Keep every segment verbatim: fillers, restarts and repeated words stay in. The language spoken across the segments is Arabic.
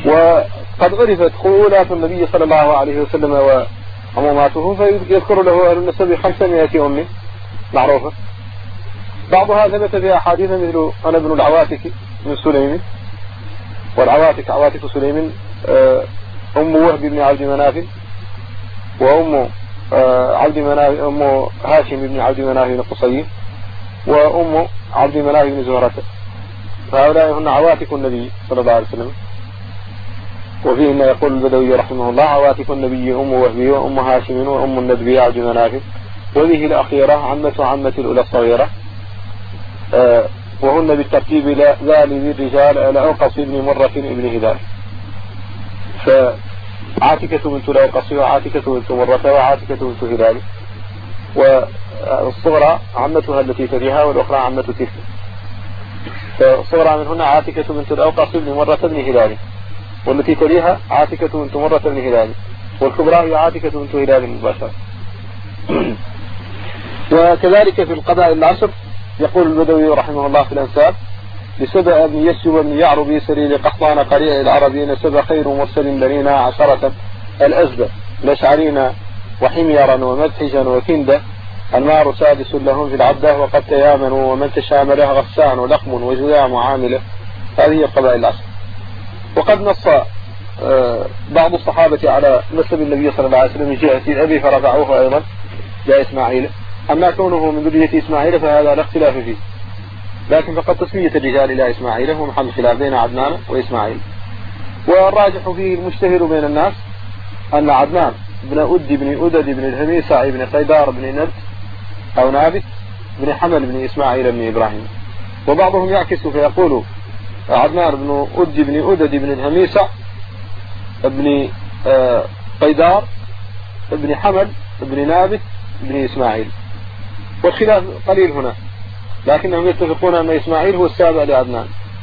وقد عرفت خولات النبي صلى الله عليه وسلم وعموماته، فيذكر له أهل النسب خمسمائة أم معروفة. بعضها ثبت في أحاديث مثل أنا ابن العواتك من سليم، والعواتك عواتك سليم أم وهب بن عبد مناف، وأم عبد مناف أم هاشم بن عبد مناف بن قصي، وأم عبد مناف بن زهرة، فهؤلاء هن عواتك النبي صلى الله عليه وسلم. وفيهن يقول البدوي رحمه الله: عواتك النبي أم وهبي وأم هاشم وأم الندبي عبد مناف، وذه الأخيرة عمة عمة الأولى الصغيرة، آه وهن بالترتيب ذا لذي الرجال الأوقص بن مرة بن هلال. فعاتكة بنت الأوقص وعاتكة بنت مرة وعاتكة بنت هلال، والصغرى عمتها التي تليها والأخرى عمة تلك. فالصغرى منهن عاتكة بنت الأوقص بن مرة بن هلال، والتي تليها عاتكة بنت مرة بن هلال، والكبرى هي عاتكة بنت هلال مباشرة. وكذلك في القبائل العشر يقول البدوي رحمه الله في الأنساب: لسبأ بن يسب بن يعربي سليل قحطان قريع العربي نسب خير مرسل لنا عشرة الأزدى لشعرين وحميرا ومدحجا وكندة النار سادس لهم في العبدة وقد تيامنوا ومن تشامله غسان ولقم وجذام وعامله. هذه القبائل العشر. وقد نص بعض الصحابة على نسب النبي صلى الله عليه وسلم من جهة أبي فرفعوه أيضا جاء إسماعيل، أما كونه من ذرية إسماعيل فهذا لا اختلاف فيه، لكن فقد تسمية الرجال إلى إسماعيل هو محل خلاف بين عدنان وإسماعيل. والراجح فيه المشتهر بين الناس أن عدنان بن أد بن أدد بن الهميسع بن قيدار بن نبت أو نابت بن حمل بن إسماعيل بن إبراهيم. وبعضهم يعكس فيقول عدنان بن أد بن أدد بن الهميسع بن قيدار بن حمل بن نابت بن إسماعيل، والخلاف قليل هنا، لكنهم يتفقون أن إسماعيل هو السابع لعدنان.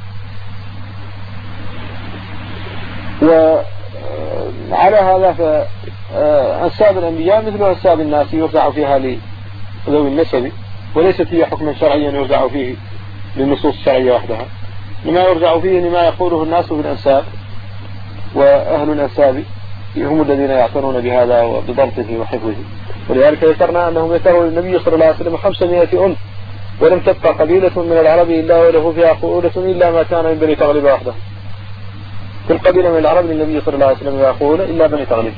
وعلى هذا فأنساب الأنبياء مثل أنساب الناس يرجع فيها لذوي النسب، وليست هي حكما شرعيا يرجع فيه للنصوص الشرعية وحدها، لما يرجع فيه لما يقوله الناس بالأنساب، وأهل الأنساب هم الذين يعتنون بهذا وبضبطه وحفظه. ولذلك ذكرنا أنهم ذكروا للنبي صلى الله عليه وسلم خمسمائة أم، ولم تبقى قبيلة من العرب إلا وله فيها خؤولة إلا ما كان من بني تغلب وحده. كل قبيلة من العرب للنبي صلى الله عليه وسلم فيها خؤولة إلا بني تغلب.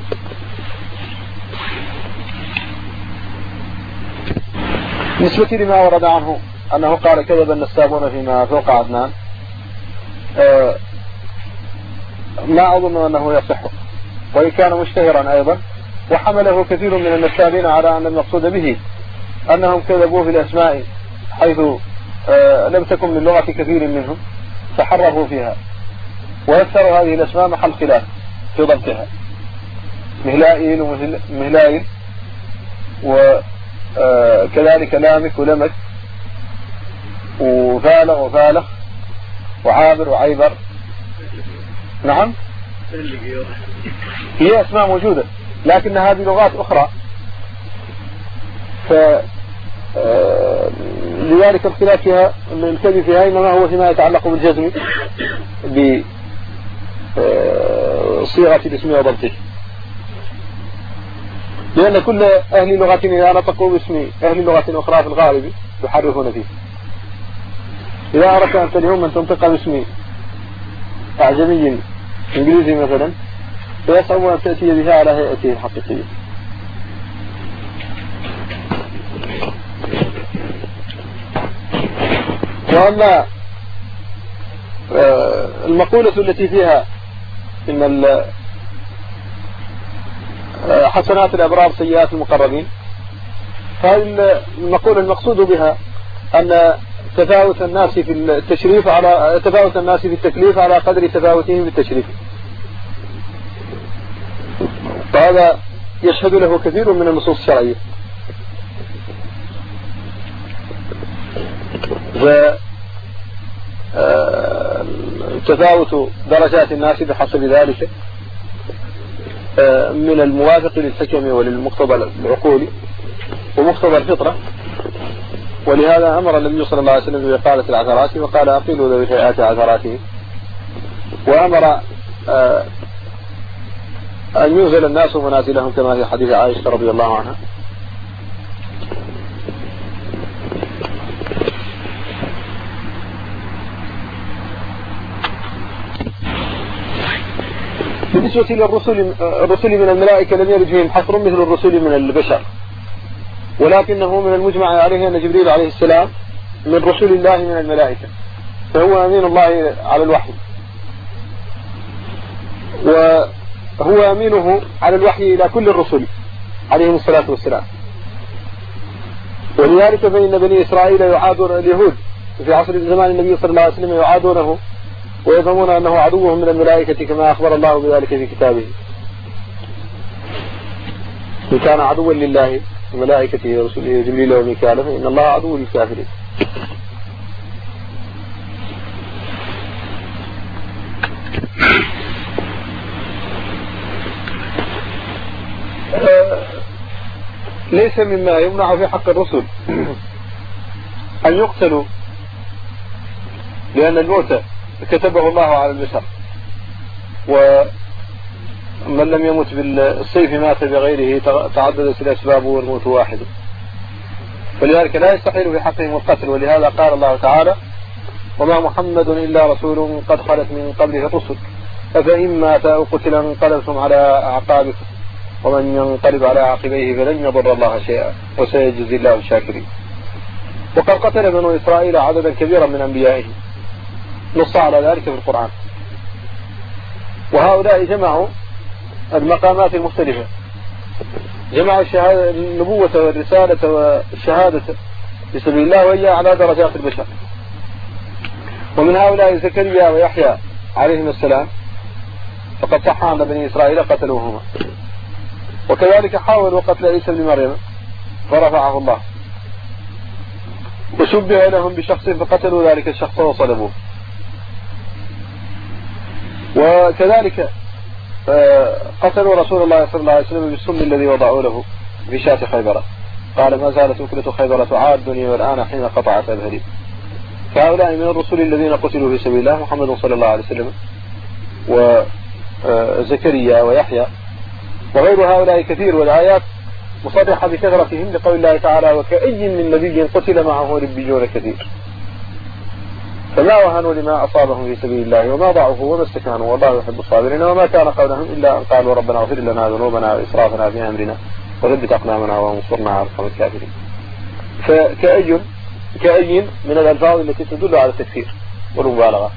نسبة لما ورد عنه أنه قال: كذب النسابون فيما فوق عدنان، آه ما أظن أنه يصح، وإن كان مشتهرا أيضا. وحمله كثير من النسابين على أن المقصود به أنهم كذبوا في الأسماء حيث آه لم تكن من لغة كثير منهم فحرفوا فيها، ويكثر هذه الأسماء محل خلاف في ضبطها، مهلائيل ومهلائيل، وكذلك لامك ولمك وفالغ وفالخ وعابر وعيبر. نعم، هي أسماء موجودة، لكن هذه لغات أخرى، ف لذلك الخلاف فيها، الكذب فيها إنما هو فيما يتعلق بالجزم بصيغة الاسم وضبطه، لأن كل أهل لغة إذا نطقوا باسم أهل لغة أخرى في الغالب يحرفون فيه. إذا أردت أن اليوم أن تنطق باسم أعجمي إنجليزي مثلا فيصعب أن تأتي بها على هيئته الحقيقية. وأما المقولة التي فيها إن حسنات الأبرار سيئات المقربين، فهذه المقولة المقصود بها أن تفاوت الناس في التشريف على تفاوت الناس في التكليف على قدر تفاوتهم في التشريف، وهذا يشهد له كثير من النصوص الشرعية. تفاوت درجات الناس بحسب ذلك من الموافق للحكم وللمقتضى العقولي ومقتضى الفطرة. ولهذا أمر النبي صلى الله عليه وسلم بإقالة العثرات، وقال: أقيلوا ذوي هيئات عثراتهم. وأمر أن ينزل الناس منازلهم كما في حديث عائشة رضي الله عنها. بالنسبة للرسل الرسل من الملائكة لم يرد فيهم حصر مثل الرسل من البشر، ولكنه من المجمع عليه أن جبريل عليه السلام من رسل الله من الملائكة، فهو أمين الله على الوحي، وهو أمينه على الوحي إلى كل الرسل عليهم الصلاة والسلام. ولذلك فإن بني إسرائيل يعادون اليهود في عصر زمان النبي صلى الله عليه وسلم يعادونه ويظنون أنه عدوهم من الملائكة كما أخبر الله بذلك في كتابه. إن كان عدوا لله وملائكته ورسله جبريل وميكال فإن الله عدو للكافرين. ليس مما يمنع في حق الرسل أن يقتلوا، لأن الموت كتبه الله على البشر، ومن لم يمت بالسيف مات بغيره، تعددت الأسباب والموت واحد، فلذلك لا يستحيل في حقهم القتل. ولهذا قال الله تعالى: وما محمد إلا رسول قد خلت من قبله الرسل أفإن مات أو قتل انقلبتم على أعقابكم ومن ينقلب على عقبيه فلن يضر الله شيئا وسيجزي الله الشاكرين. وقد قتل بنو إسرائيل عددا كبيرا من أنبيائهم، نص على ذلك في القرآن. وهؤلاء جمعوا المقامات المختلفة، جمعوا النبوة والرسالة والشهادة في سبيل الله، وهي على درجات البشر. ومن هؤلاء زكريا ويحيى عليهم السلام، فقد صح أن بني إسرائيل قتلوهما. وكذلك حاولوا قتل عيسى بن مريم فرفعه الله، وشبه لهم بشخص فقتلوا ذلك الشخص وصلبوه. وكذلك قتلوا رسول الله صلى الله عليه وسلم بالسم الذي وضعوا له في شاة خيبرة، قال: ما زالت أكلة خيبرة تعادني والآن حين قطعت أذهلي. فهؤلاء من الرسل الذين قتلوا في سبيل الله محمد صلى الله عليه وسلم وزكريا ويحيى وغير هؤلاء كثير، والآيات مصرحة بكثرتهم لقول الله تعالى: وكأي من نبي قتل معه ربيون كثير. فما وهنوا لما أصابهم في سبيل الله وما ضعفوا وما استكانوا والله يحب الصابرين. وما كان قولهم إلا أن قالوا: ربنا اغفر لنا ذنوبنا وإسرافنا في أمرنا وثبت أقدامنا وانصرنا على القوم الكافرين. فكأي كأي من الألفاظ التي تدل على التكفير والمبالغة.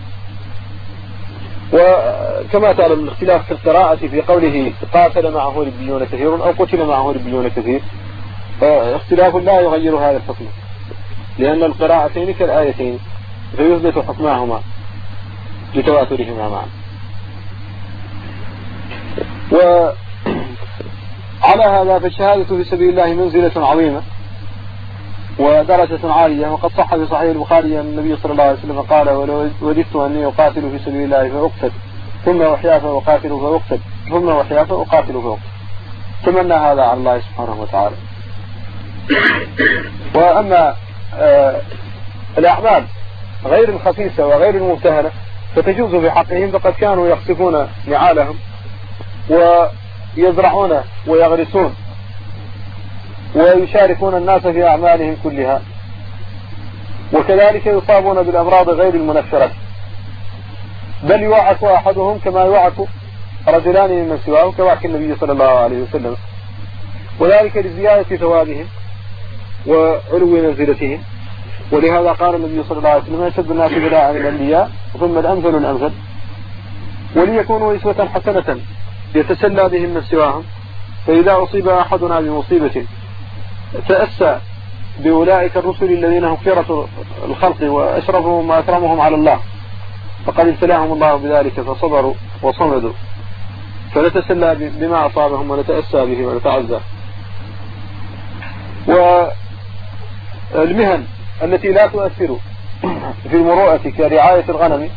وكما تعلم الاختلاف في القراءة في قوله قاتل معه ربيون كثير أو قتل معه ربيون كثير اختلاف لا يغير هذا الحكم، لأن القراءتين كالآيتين فيثبت حكمهما لتواترهما معا. وعلى هذا فالشهادة في سبيل الله منزلة عظيمة ودرجة عالية. وقد صح في صحيح البخاري أن النبي صلى الله عليه وسلم قال: ولو وددت أني أقاتل في سبيل الله فأقتل ثم أحيا فأقاتل فأقتل ثم أحيا فأقاتل فأقتل. تمنى هذا على الله سبحانه وتعالى. وأما آه الأعمال غير الخسيسة وغير المبتهلة فتجوز في حقهم، فقد كانوا يخسفون نعالهم ويزرعون ويغرسون ويشاركون الناس في أعمالهم كلها، وكذلك يصابون بالأمراض غير المنفرة، بل يوعك أحدهم كما يوعك رجلان من سواه كوعك النبي صلى الله عليه وسلم، وذلك لزيادة ثوابهم وعلو منزلتهم. ولهذا قال النبي صلى الله عليه وسلم: أشد الناس بلاء الأنبياء ثم الأمثل الأمثل، وليكونوا أسوة حسنة يتسلى بهم من سواهم، فإذا أصيب أحدنا بمصيبة تأسى بأولئك الرسل الذين هم خيرة الخلق وأشرفهم وأكرمهم على الله، فقد ابتلاهم الله بذلك فصبروا وصمدوا، فنتسلى بما أصابهم ونتأسى به ونتعزى. والمهن التي لا تؤثر في المروءة كرعاية الغنم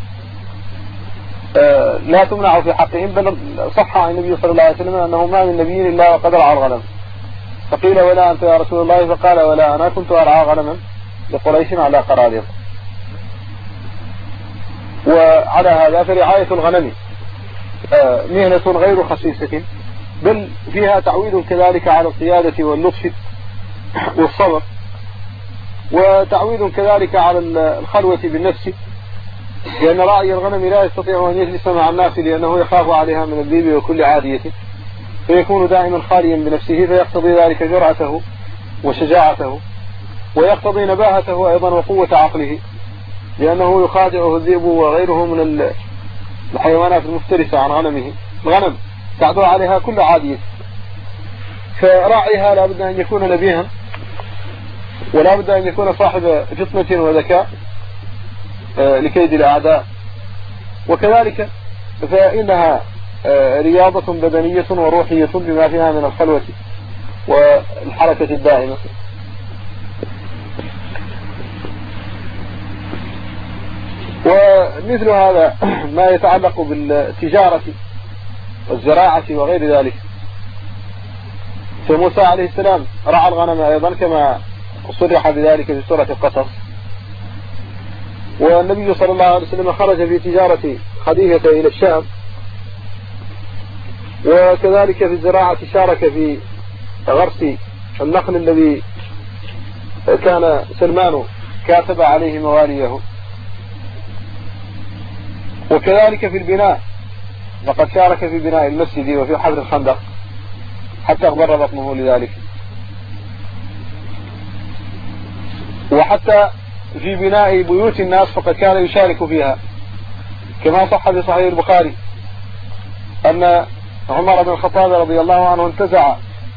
لا تمنع في حقهم، بل صح عن النبي صلى الله عليه وسلم أنه ما من نبي إلا وقد رعى الغنم. فقيل: ولا أنت يا رسول الله؟ فقال: ولا أنا كنت أرعى غنما لقريش على قرارهم. وعلى هذا فرعاية الغنم مهنة غير خسيسة، بل فيها تعويد كذلك على القيادة واللطف والصبر، وتعويد كذلك على الخلوة بالنفس، لأن راعي الغنم لا يستطيع أن يجلس مع الناس لأنه يخاف عليها من الذئب وكل عادية، فيكون دائما خاليا بنفسه، فيقتضي ذلك جرأته وشجاعته، ويقتضي نباهته أيضا وقوة عقله، لأنه يخادعه الذئب وغيره من الحيوانات المفترسة عن غنمه. الغنم تعدو عليها كل عادية، فراعيها لا بد أن يكون نبيها، ولا بد أن يكون صاحب فطنة وذكاء لكيد الأعداء. وكذلك فإنها رياضة بدنية وروحية بما فيها من الخلوة والحركة الدائمة. ومثل هذا ما يتعلق بالتجارة والزراعة وغير ذلك، فموسى عليه السلام رعى الغنم أيضا كما صرح بذلك في سورة القصص. والنبي صلى الله عليه وسلم خرج في تجارة خديجة إلى الشام، وكذلك في الزراعة شارك في غرس النخل الذي كان سلمان كاتب عليه مواليه، وكذلك في البناء، وقد شارك في بناء المسجد وفي حفر الخندق حتى اغبر بطنه لذلك، وحتى في بناء بيوت الناس فقد كان يشارك فيها، كما صح في صحيح البخاري أن عمر بن الخطاب رضي الله عنه انتزع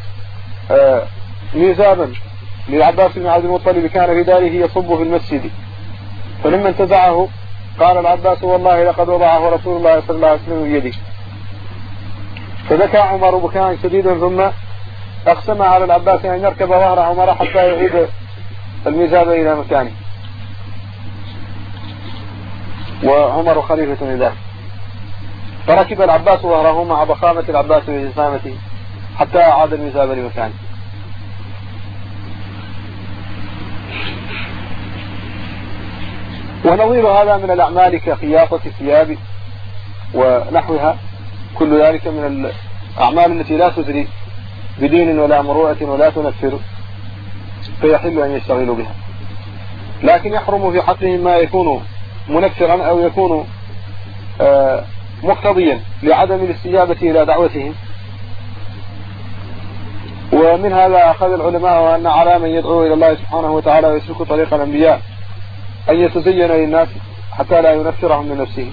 ميزابا للعباس بن عبد المطلب كان في داره يصب في المسجد، فلما انتزعه قال العباس والله لقد وضعه رسول الله صلى الله عليه وسلم بيده، فبكى عمر بكاء شديدا، ثم أقسم على العباس أن يركب ظهر عمر حتى يعيد الميزاب إلى مكانه، وعمر خليفة لذلك، فركب العباس ظهره مع ضخامة العباس وجسامته حتى أعاد الميزاب لمكانه. ونظير هذا من الأعمال كخياطة الثياب ونحوها، كل ذلك من الأعمال التي لا تدري بدين ولا مروءة ولا تنفر، فيحل أن يشتغلوا بها، لكن يحرم في حقهم ما يكون منفرا أو يكون مقتضيا لعدم الاستجابة إلى دعوتهم. ومن هذا أخذ العلماء أن على من يدعو إلى الله سبحانه وتعالى ويسلك طريق الأنبياء أن يتزين للناس حتى لا ينفرهم من نفسه.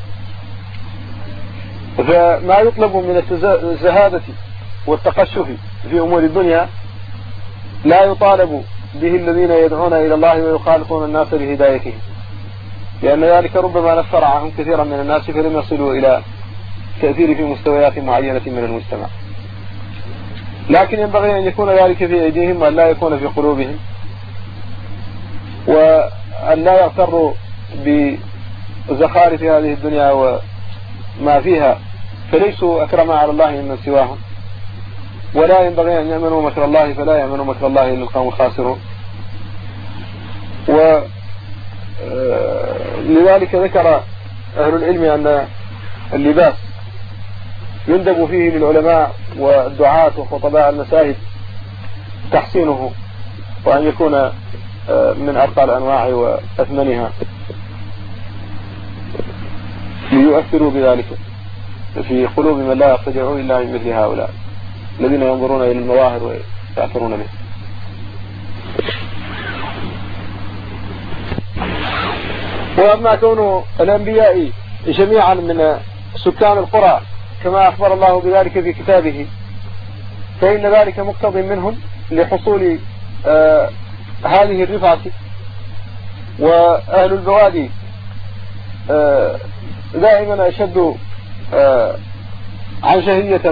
فما يطلب من الزهادة والتقشف في أمور الدنيا لا يطالب به الذين يدعون إلى الله ويخالطون الناس بهدايتهم، لأن ذلك ربما نفر عنهم كثيرا من الناس فلم يصلوا إلى تأثير في مستويات معينة من المجتمع. لكن ينبغي أن يكون ذلك في أيديهم وأن لا يكون في قلوبهم، وأن لا يغتروا بزخارف هذه الدنيا وما فيها، فليسوا أكرم على الله من سواهم، ولا ينبغي أن يأمنوا مكر الله فلا يأمنوا مكر الله إلا القوم الخاسرون. ولذلك ذكر أهل العلم أن اللباس يندب فيه للعلماء والدعاة وخطباء المساجد تحسينه، وأن يكون من أرقى الأنواع وأثمنها، ليؤثروا بذلك في قلوب من لا يقتدعون إلا من مثل هؤلاء الذين ينظرون إلى المظاهر ويأثرون به. وأما كون الأنبياء جميعا من سكان القرى كما أخبر الله بذلك في كتابه، فإن ذلك مقتضي منهم لحصول آه هذه الرفعة. وأهل البوادي آه دائما أشد آه عنشهية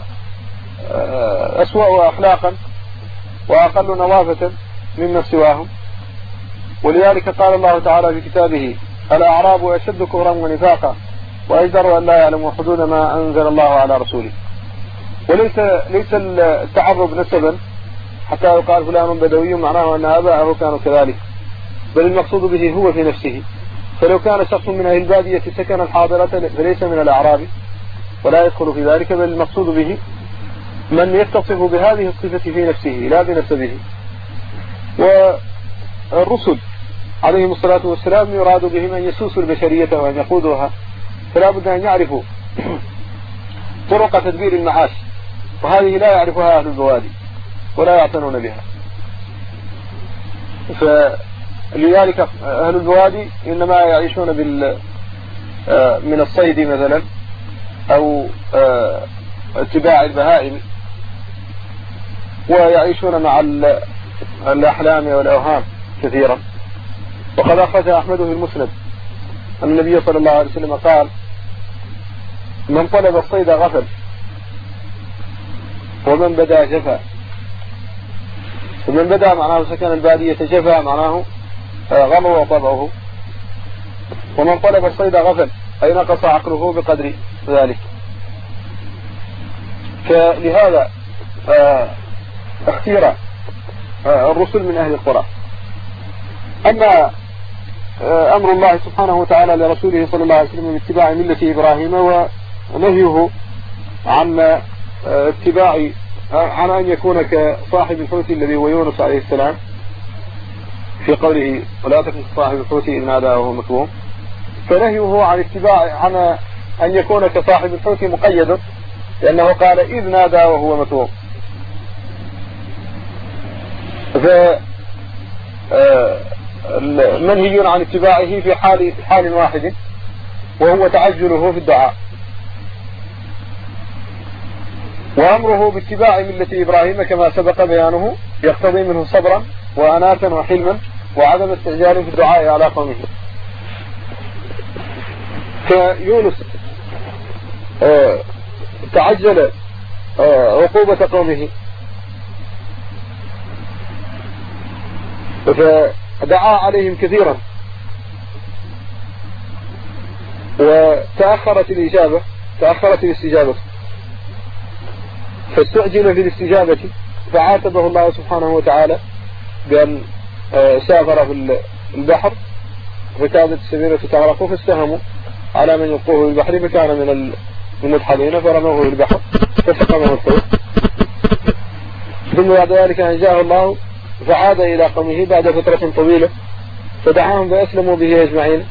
وأسوأ أخلاقا وأقل نظافة ممن سواهم. ولذلك قال الله تعالى في كتابه: الأعراب أشد كفرا ونفاقا وأجدر أن لا يعلموا حدود ما أنزل الله على رسوله. وليس ليس التعرب نسبا حتى يقال فلان بدوي معناه أن آباءه كانوا كذلك، بل المقصود به هو في نفسه. فلو كان شخص من أهل البادية سكن الحاضرة فليس من الأعراب، ولا يدخل في ذلك، بل المقصود به من يتصف بهذه الصفة في نفسه لا بنسبه. والرسل عليهم الصلاة والسلام يراد بهم أن يسوسوا البشرية وأن يقودوها، فلا بد أن يعرفوا طرق تدبير المعاش، وهذه لا يعرفها أهل البوادي ولا يعتنون بها. فلذلك أهل البوادي إنما يعيشون بال من الصيد مثلا أو اتباع البهائم، ويعيشون مع الأحلام والأوهام كثيرا. وقد أخرج أحمد في المسند أن النبي صلى الله عليه وسلم قال: من طلب الصيد غفل، ومن بدا جفا. ومن بدا معناه سكن البادية، جفا معناه غلو طبعه. ومن طلب الصيد غفل أي نقص عقله بقدر ذلك. فلهذا اختير الرسل من أهل القرى. أما أمر الله سبحانه وتعالى لرسوله صلى الله عليه وسلم باتباع ملة إبراهيم ونهيه عن اتباع عن أن يكون كصاحب الحوت الذي هو يونس عليه السلام في قوله: ولا تكن كصاحب الحوت إذ نادى وهو مكظوم. فنهيه عن اتباع عن أن يكون كصاحب الحوت مقيد، لأنه قال: إذ نادى وهو مكظوم. فمنهي عن اتباعه في حال حال واحد، وهو تعجله في الدعاء. وأمره باتباع ملة إبراهيم كما سبق بيانه يقتضي منه صبرا وأناة وحلما وعدم استعجال في الدعاء على قومه. فيونس تعجل عقوبة قومه، فدعا عليهم كثيرا، وتأخرت الإجابة تأخرت الاستجابة، فاستعجل في الاستجابة، فعاتبه الله سبحانه وتعالى بأن سافر في البحر فكادت السفينة تغرق، فاستهموا على من يلقوه بالبحر، فكان من المدحضين فرموه بالبحر فسقمه الحوت. ثم بعد ذلك أنجاه الله فعاد إلى قومه بعد فترة طويلة، فدعاهم فأسلموا به أجمعين،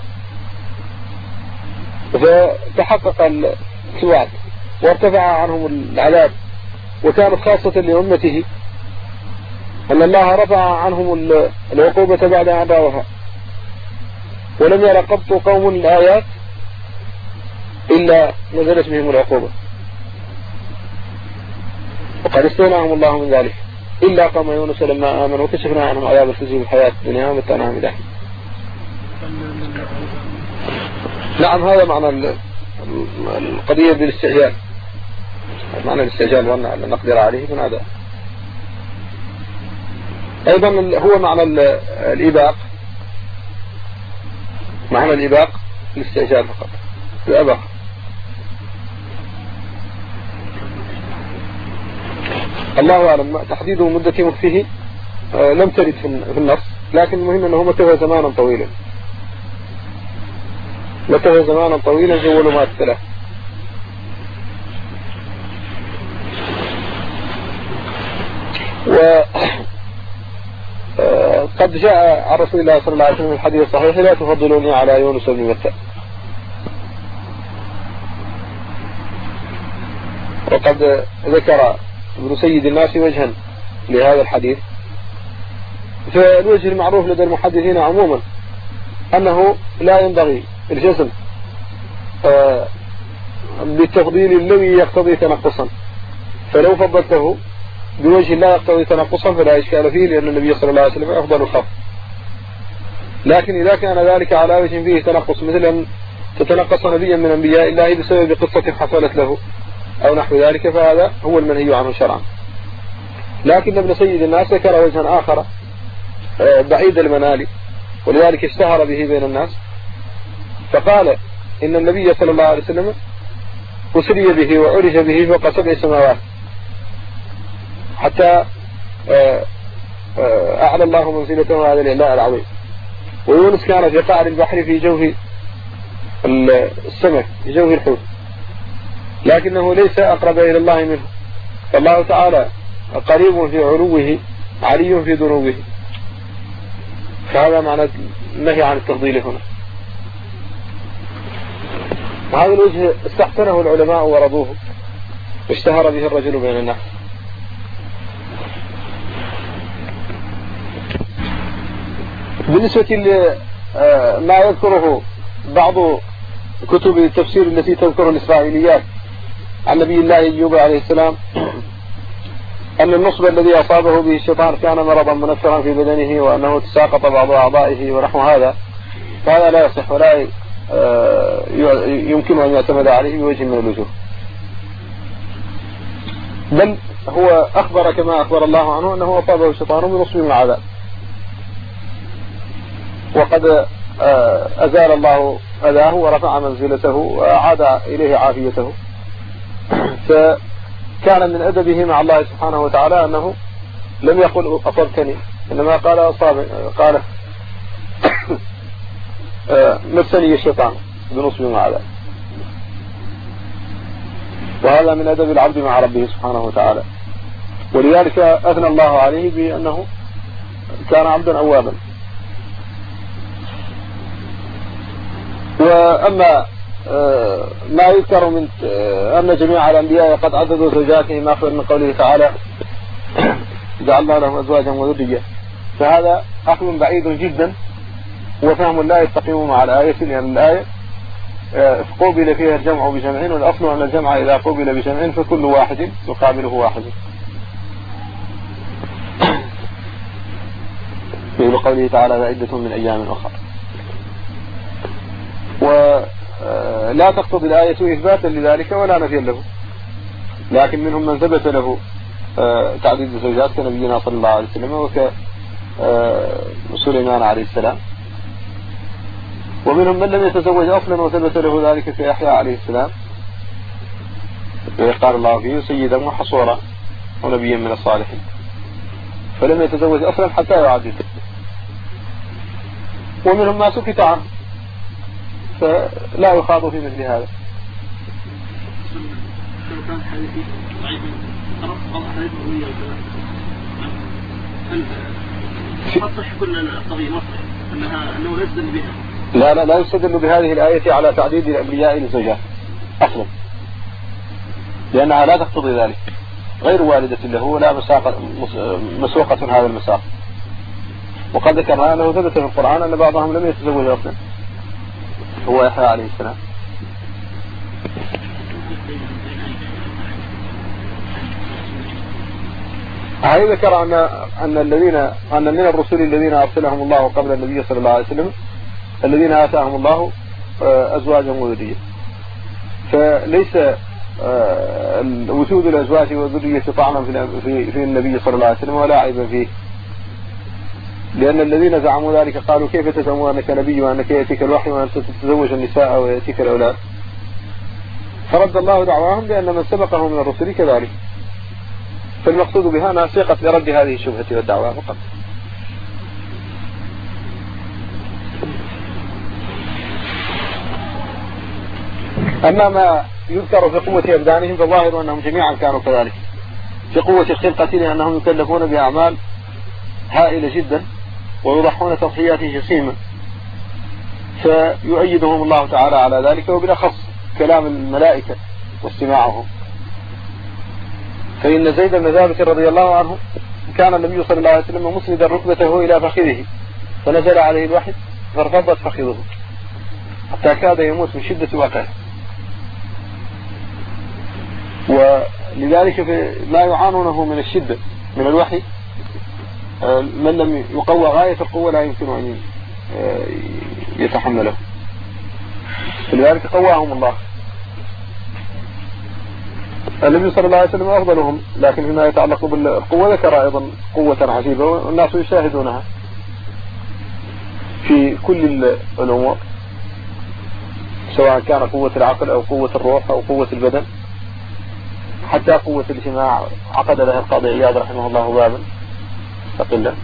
فتحقق الوعد وارتفع عنهم العذاب. وكانت خاصة لأمته أن الله رفع عنهم العقوبة بعد أن رأوها، ولم ير قط قوم الآيات إلا نزلت بهم العقوبة، وقد استغناهم الله من ذلك إلا قوم يونس لما آمنوا وكشفنا عنهم عذاب الخزي في الحياة الدنيا ومتعناهم إليه. نعم، هذا معنى القضية بالاستعجال، معنى الاستعجال وأن نقدر عليه من هذا. أيضا هو معنى الإباق، معنى الإباق الاستعجال فقط، الأبق. الله أعلم تحديد مدة مكفه لم ترد في النص، لكن المهم أنه مكث زمانا طويلا، مكث زمانا طويلا في ظلمات الثلاث. وقد جاء عن رسول الله صلى الله عليه وسلم الحديث الصحيح: لا تفضلوني على يونس بن متى. وقد ذكر ابن سيد الناس وجها لهذا الحديث. فالوجه المعروف لدى المحدثين عموما أنه لا ينبغي الجزم بالتفضيل الذي يقتضي تنقصا، فلو فضلته بوجه لا يقتضي تنقصا فلا إشكال فيه، لأن النبي صلى الله عليه وسلم أفضل الخلق. لكن إذا كان ذلك على وجه فيه تنقص، مثل أن تتنقص نبيا من أنبياء الله بسبب قصة حصلت له أو نحو ذلك، فهذا هو المنهي عنه شرعا. لكن ابن سيد الناس ذكر وجها آخر بعيد المنال، ولذلك اشتهر به بين الناس، فقال إن النبي صلى الله عليه وسلم أسري به وعرج به فوق سبع سماوات حتى أعلى الله منزلته هذا الإعلاء العظيم. ويونس كان في قعر البحر في جوف السمك، في جوف الحوت، لكنه ليس أقرب إلى الله منه، فالله تعالى قريب في علوه علي في ذنوبه، فهذا معنى النهي عن التفضيل هنا. وهذا الوجه استحسنه العلماء ورضوه واشتهر به الرجل بين الناس. بالنسبة لما يذكره بعض كتب التفسير التي تذكر الإسرائيليات عن نبي الله أيوب عليه السلام أن النصب الذي أصابه به الشيطان كان مرضا منفرا في بدنه وأنه تساقط بعض أعضائه ونحو هذا، فهذا لا يصح ولا يمكن أن يعتمد عليه بوجه من الوجوه، بل هو أخبر كما أخبر الله عنه أنه أصابه الشيطان بنصب من عذاب، وقد أزال الله أذاه ورفع منزلته وأعاد إليه عافيته. فكان من أدبه مع الله سبحانه وتعالى أنه لم يقل أصبتني، إنما قال أصاب قال مسني الشيطان بنصب من عذاب. وهذا من أدب العبد مع ربه سبحانه وتعالى، ولذلك أثنى الله عليه بأنه كان عبدا أوابا. وأما ما يذكر من أن جميع الأنبياء قد عددوا زوجاتهم أخبر من قوله تعالى جعلنا لهم أزواجا وذرية، فهذا أخذ بعيد جدا وفهم لا يستقيم مع الآية، لأن الآية قوبل فيها الجمع بجمعين، والأصل أن الجمع إذا قوبل بجمعين فكل واحد يقابله واحد. في قوله تعالى عدة من أيام أخرى. ولا تقتضي الآية إثباتا لذلك ولا نفيا له، لكن منهم من ثبت له تعديد الزوجات كنبينا صلى الله عليه وسلم وكسليمان عليه السلام، ومنهم من لم يتزوج أصلا وثبت له ذلك كيحيى عليه السلام، قال الله فيه سيدا وحصورا ونبيا من الصالحين، فلم يتزوج أصلا حتى يعدد. ومنهم ما سكت عنه فلا يخاض في مثل هذا. تصح كل القضية مصر أنها أنه لا يستدل بها. لا لا لا يستدل بهذه الآية على تعديد الأنبياء للزوجات أصلا، لأنها لا تقتضي ذلك، غير والدة له ولا مسوقة هذا المساق. وقد ذكرنا أنه ثبت في القرآن أن بعضهم لم يتزوج أصلا، هو يحيى عليه السلام. هذا ذكر أن أن الذين أن من الرسل الذين أرسلهم الله قبل النبي صلى الله عليه وسلم الذين آتاهم الله أزواجا وذرية، فليس وجود الأزواج والذرية طعنا في في النبي صلى الله عليه وسلم ولا عيبا فيه، لأن الذين زعموا ذلك قالوا كيف تزعمون أنك نبي وأنك يأتيك الوحي وأنت تتزوج النساء ويأتيك الأولاد، فرد الله دعواهم بأن من سبقه من الرسل كذلك، فالمقصود بها أنها سيقت لرد هذه الشبهة والدعوة فقط. أما ما يذكر في قوة أبدانهم فظاهر أنهم جميعا كانوا كذلك في قوة الخلقة، لأنهم يكلفون بأعمال هائلة جدا ويضحون تضحيات جسيمة، فيؤيدهم الله تعالى على ذلك، وبالأخص كلام الملائكة واستماعهم. فإن زيد بن ثابت رضي الله عنه كان النبي صلى الله عليه وسلم مسندا ركبته إلى فخذه، فنزل عليه الوحي فارتضت فخذه حتى كاد يموت من شدة وقعه. ولذلك ما يعانونه من الشدة من الوحي من لم يقوى غاية القوة لا يمكن أن يتحمله، فلذلك قواهم الله. النبي صلى الله عليه وسلم أفضلهم، لكن فيما يتعلق بالقوة ذكر أيضا قوة عجيبة والناس يشاهدونها في كل الأمور، سواء كان قوة العقل أو قوة الروح أو قوة البدن، حتى قوة الاجتماع عقد لها القاضي عياض رحمه الله بابا فقل.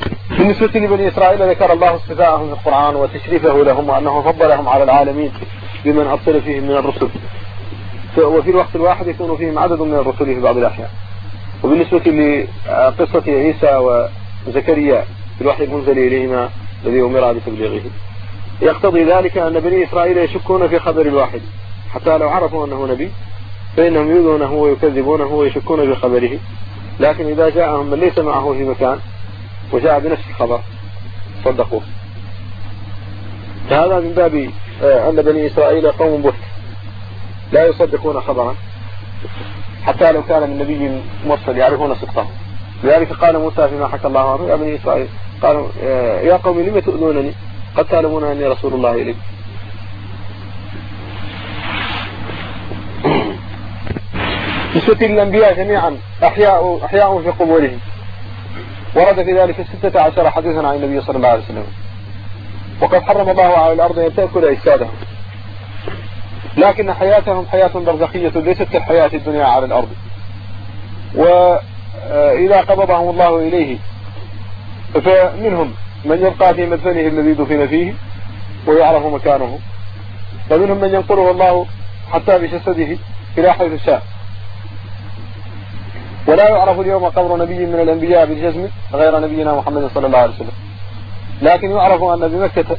بالنسبة لبني إسرائيل ذكر الله استفاءهم في القرآن وتشريفه لهم وأنه فضلهم على العالمين بمن أرسل فيهم من الرسل، وفي الوقت الواحد يكون فيهم عدد من الرسل في بعض الأحيان. وبالنسبة لقصة عيسى وزكريا في الوحي المنزل إليهما الذي أمر بتبليغه، يقتضي ذلك أن بني إسرائيل يشكون في خبر الواحد، حتى لو عرفوا أنه نبي فإنهم يؤذونه ويكذبونه ويشكون في خبره. لكن إذا جاءهم من ليس معه في مكان وجاء بنفس الخبر صدقوه. فهذا من باب أن بني إسرائيل قوم بهت لا يصدقون خبرا حتى لو كان من نبي مرسل يعرفون صدقه. لذلك قال موسى فيما حكى الله عنه يا بني إسرائيل قالوا يا قوم لم تؤذونني قد تعلمون أني رسول الله إليكم. بالنسبة للأنبياء جميعا أحياء, أحياء في قبورهم، ورد في ذلك ستة عشر حديثا عن النبي صلى الله عليه وسلم. وقد حرم الله على الأرض أن تأكل أجسادهم، لكن حياتهم حياة برزخية ليست كالحياة الدنيا على الأرض. وإذا قبضهم الله إليه فمنهم من يبقى في مدفنه الذي دفن فيه ويعرف مكانه، ومنهم من ينقله الله حتى بجسده إلى حيث شاء. ولا يعرف اليوم قبر نبي من الأنبياء بالجزم غير نبينا محمد صلى الله عليه وسلم، لكن يعرف أن بمكة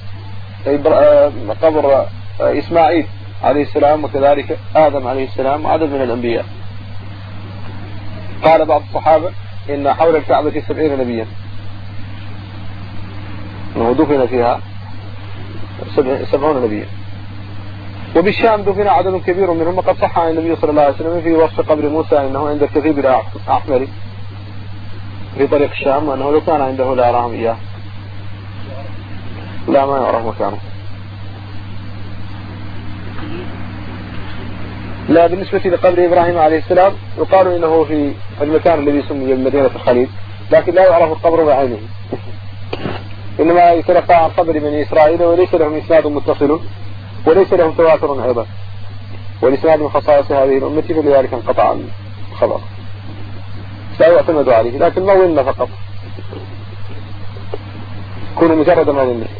قبر إسماعيل عليه السلام وكذلك آدم عليه السلام وعدد من الأنبياء. قال بعض الصحابة إن حول الكعبة سبعين نبيا ودفن فيها سبعون نبيا. وبالشام دفن عدد كبير منهم، وقد صح عن النبي صلى الله عليه وسلم في وصف قبر موسى إنه عند الكثيب الأحمر في طريق الشام، وأنه لو كان عنده لا يراهم إياه، لا ما يعرف مكانه. لا بالنسبة لقبر إبراهيم عليه السلام يقال إنه في المكان الذي سمي بمدينة الخليل، لكن لا يعرف القبر بعينه، إنما يتلقى عن قبر بني إسرائيل وليس لهم إسناد متصل وليس لهم تواتر أيضا، والإسناد من خصائص هذه الأمة فلذلك انقطع الخبر، لا يعتمد عليه، لكن ما ظن فقط كون مجرد ما ظن.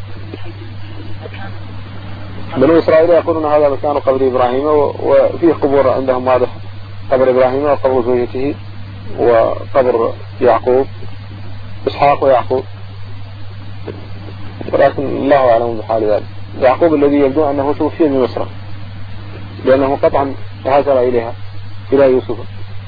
بنو إسرائيل يقولون هذا مكان قبر إبراهيم، وفيه قبور عندهم واضح، قبر إبراهيم وقبر زوجته وقبر يعقوب إسحاق ويعقوب، ولكن الله أعلم بحال ذلك. يعقوب الذي يبدو أنه توفي بمصر لأنه قطعا هاجر إليها إلى يوسف.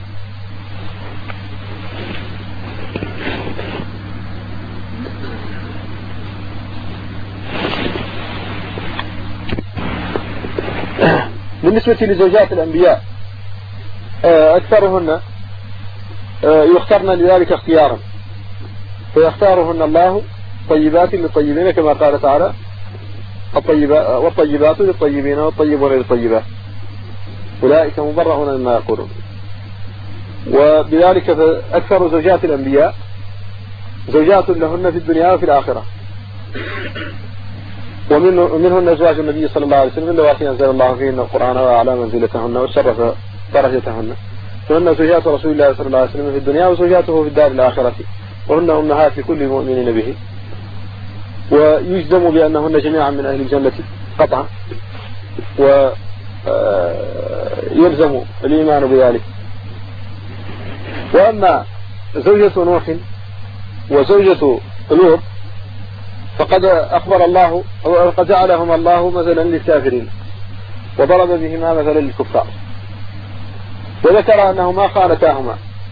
بالنسبة لزوجات الأنبياء أكثرهن يختارن لذلك اختيارا، فيختارهن الله طيبات للطيبين كما قال تعالى والطيبات للطيبين والطيبون للطيبات أولئك مبرؤون مما يقولون. وبذلك فأكثر زوجات الأنبياء زوجات لهن في الدنيا وفي الآخرة، ومنهن أزواج النبي صلى الله عليه وسلم اللواتي أنزل الله فيهن القرآن وأعلى منزلتهن وشرف درجتهن، وهن زوجات رسول الله صلى الله عليه وسلم في الدنيا وزوجاته في الدار الآخرة، وهن أمهات لكل مؤمن به، ويجزم بأنهن جميعا من أهل الجنة قطعا، ويلزم الإيمان بذلك. وأما زوجة نوح وزوجة لوط فقد أخبر الله وقد جعلهما الله مثلا للكافرين وضرب بهما مثلا للكفار، وذكر أنهما خانتاهما.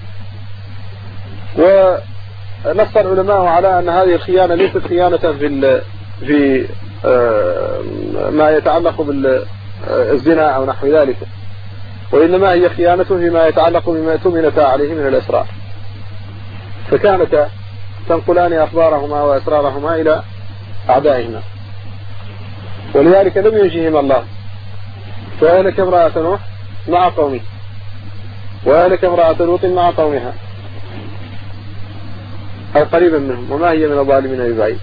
ونص العلماء على أن هذه الخيانة ليست خيانة في في ما يتعلق بالزنا أو نحو ذلك، وإنما هي خيانة فيما يتعلق بما تمنتا عليه من الأسرار، فكانتا تنقلان أخبارهما وأسرارهما إلى أعدائهما، ولذلك لم ينجيهما الله، فأهلك امرأة نوح مع قومه وأهلك امرأة لوط مع قومها أو قريبا منهم، وما هي من الظالمين ببعيد.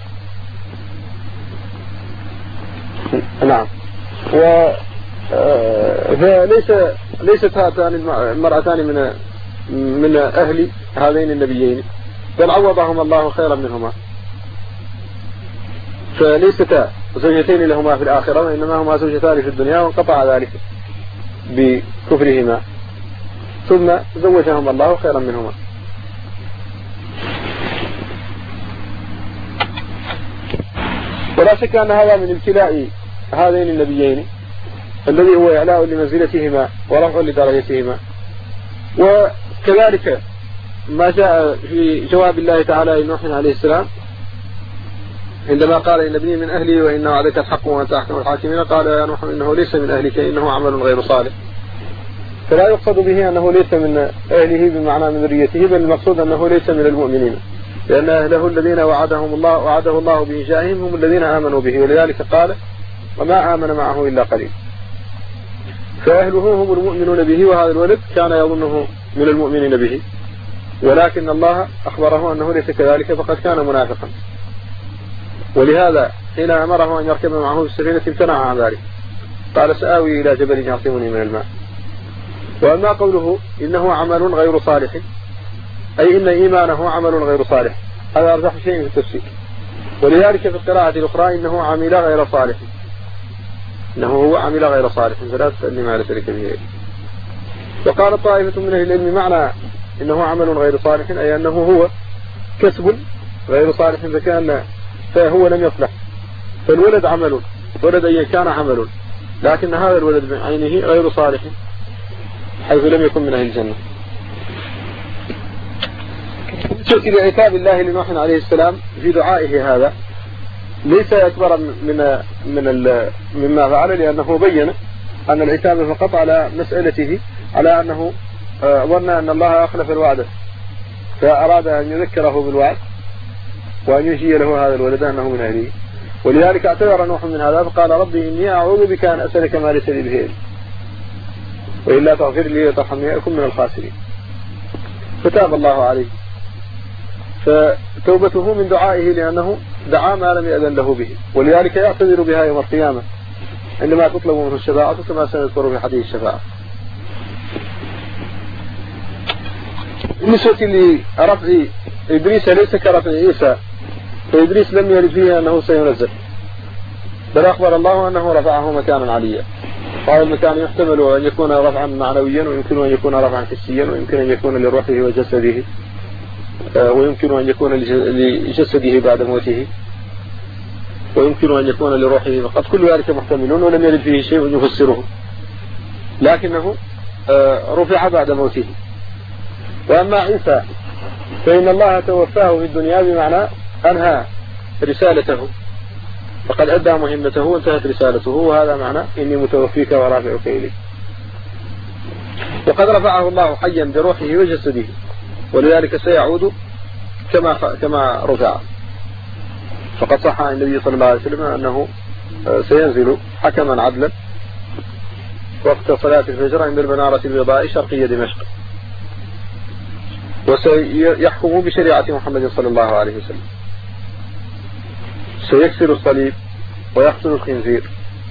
نعم. و فليس ليست هاتان المرأتان من من أهل هذين النبيين، بل عوضهما الله خيرا منهما، فليستا زوجتين لهما في الآخرة وإنما هما زوجتان في الدنيا، وانقطع ذلك بكفرهما، ثم زوجهما الله خيرا منهما. ولا شك أن هذا من ابتلاء هذين النبيين الذي هو إعلاء لمنزلتهما ورفع لدرجتهما. وكذلك ما جاء في جواب الله تعالى لنوح عليه السلام عندما قال إن ابني من أهلي وإن وعدك الحق وأنت أحكم الحاكمين، قال يا نوح إنه ليس من أهلك إنه عمل غير صالح. فلا يقصد به أنه ليس من أهله بمعنى من ذريته، بل المقصود أنه ليس من المؤمنين، لأن أهله الذين وعدهم الله وعده الله بإنجائهم هم الذين آمنوا به، ولذلك قال وما آمن معه إلا قليل. فأهله هم المؤمنون به، وهذا الولد كان يظنه من المؤمنين به، ولكن الله أخبره أنه ليس كذلك فقد كان منافقا. ولهذا حين أمره أن يركب معه في السفينة امتنع عن ذلك، قال سآوي إلى جبل يعصمني من الماء. وأما قوله إنه عمل غير صالح، أي إن إيمانه عمل غير صالح، هذا أرجح شيء في التفسير. ولذلك في القراءة الأخرى إنه عمل غير صالح، إنه هو عمل غير صالح، فلا تسألني ما ليس لك به. وقال طائفة من أهل العلم معنى إنه عمل غير صالح أي أنه هو كسب غير صالح، فكان فهو لم يصلح. فالولد عمل، ولد أي كان عمل، لكن هذا الولد بعينه غير صالح حيث لم يكن من أهل الجنة. شكل لعتاب الله لنوح عليه السلام في دعائه هذا ليس أكبر من من مما فعل، لأنه بين أن العتاب فقط على مسألته، على أنه ظن أن الله أخلف الوعد فأراد أن يذكره بالوعد وأن ينشي له هذا الولد أنه من أهله. ولذلك اعتذر نوح من هذا فقال ربي إني أعوذ بك أن أسألك ما ليس لي به، وإلا تغفر لي وترحمني أكن من الخاسرين. فتاب الله عليه، فتوبته من دعائه لأنه دعا ما لم يأذن له به، ولذلك يعتذر بها يوم القيامة عندما تطلب منه الشفاعة كما سنذكر في حديث الشفاعة. بالنسبة لرفع إدريس ليس كرفع عيسى، فإدريس لم يرد فيه أنه سينزل، بل أخبر الله أنه رفعه مكانا عليا، وهذا المكان يحتمل أن يكون رفعا معنويا، ويمكن أن يكون رفعا حسيا، ويمكن أن يكون لروحه وجسده، ويمكن أن يكون لجسده بعد موته، ويمكن أن يكون لروحه فقط. كل ذلك محتملون ولم يرد فيه شيء يفسره، لكنه رفع بعد موته. وأما عيسى فإن الله توفاه في الدنيا بمعنى أنهى رسالته، فقد أدى مهمته وانتهت رسالته، وهذا معنى إني متوفيك ورافعك إلي. وقد رفعه الله حيا بروحه وجسده، ولذلك سيعود كما كما رفع. فقد صح عن النبي صلى الله عليه وسلم أنه سينزل حكما عدلا وقت صلاة الفجر عند المنارة البيضاء شرقية دمشق، وسيحكم بشريعة محمد صلى الله عليه وسلم، سيكسر الصليب ويقتل الخنزير.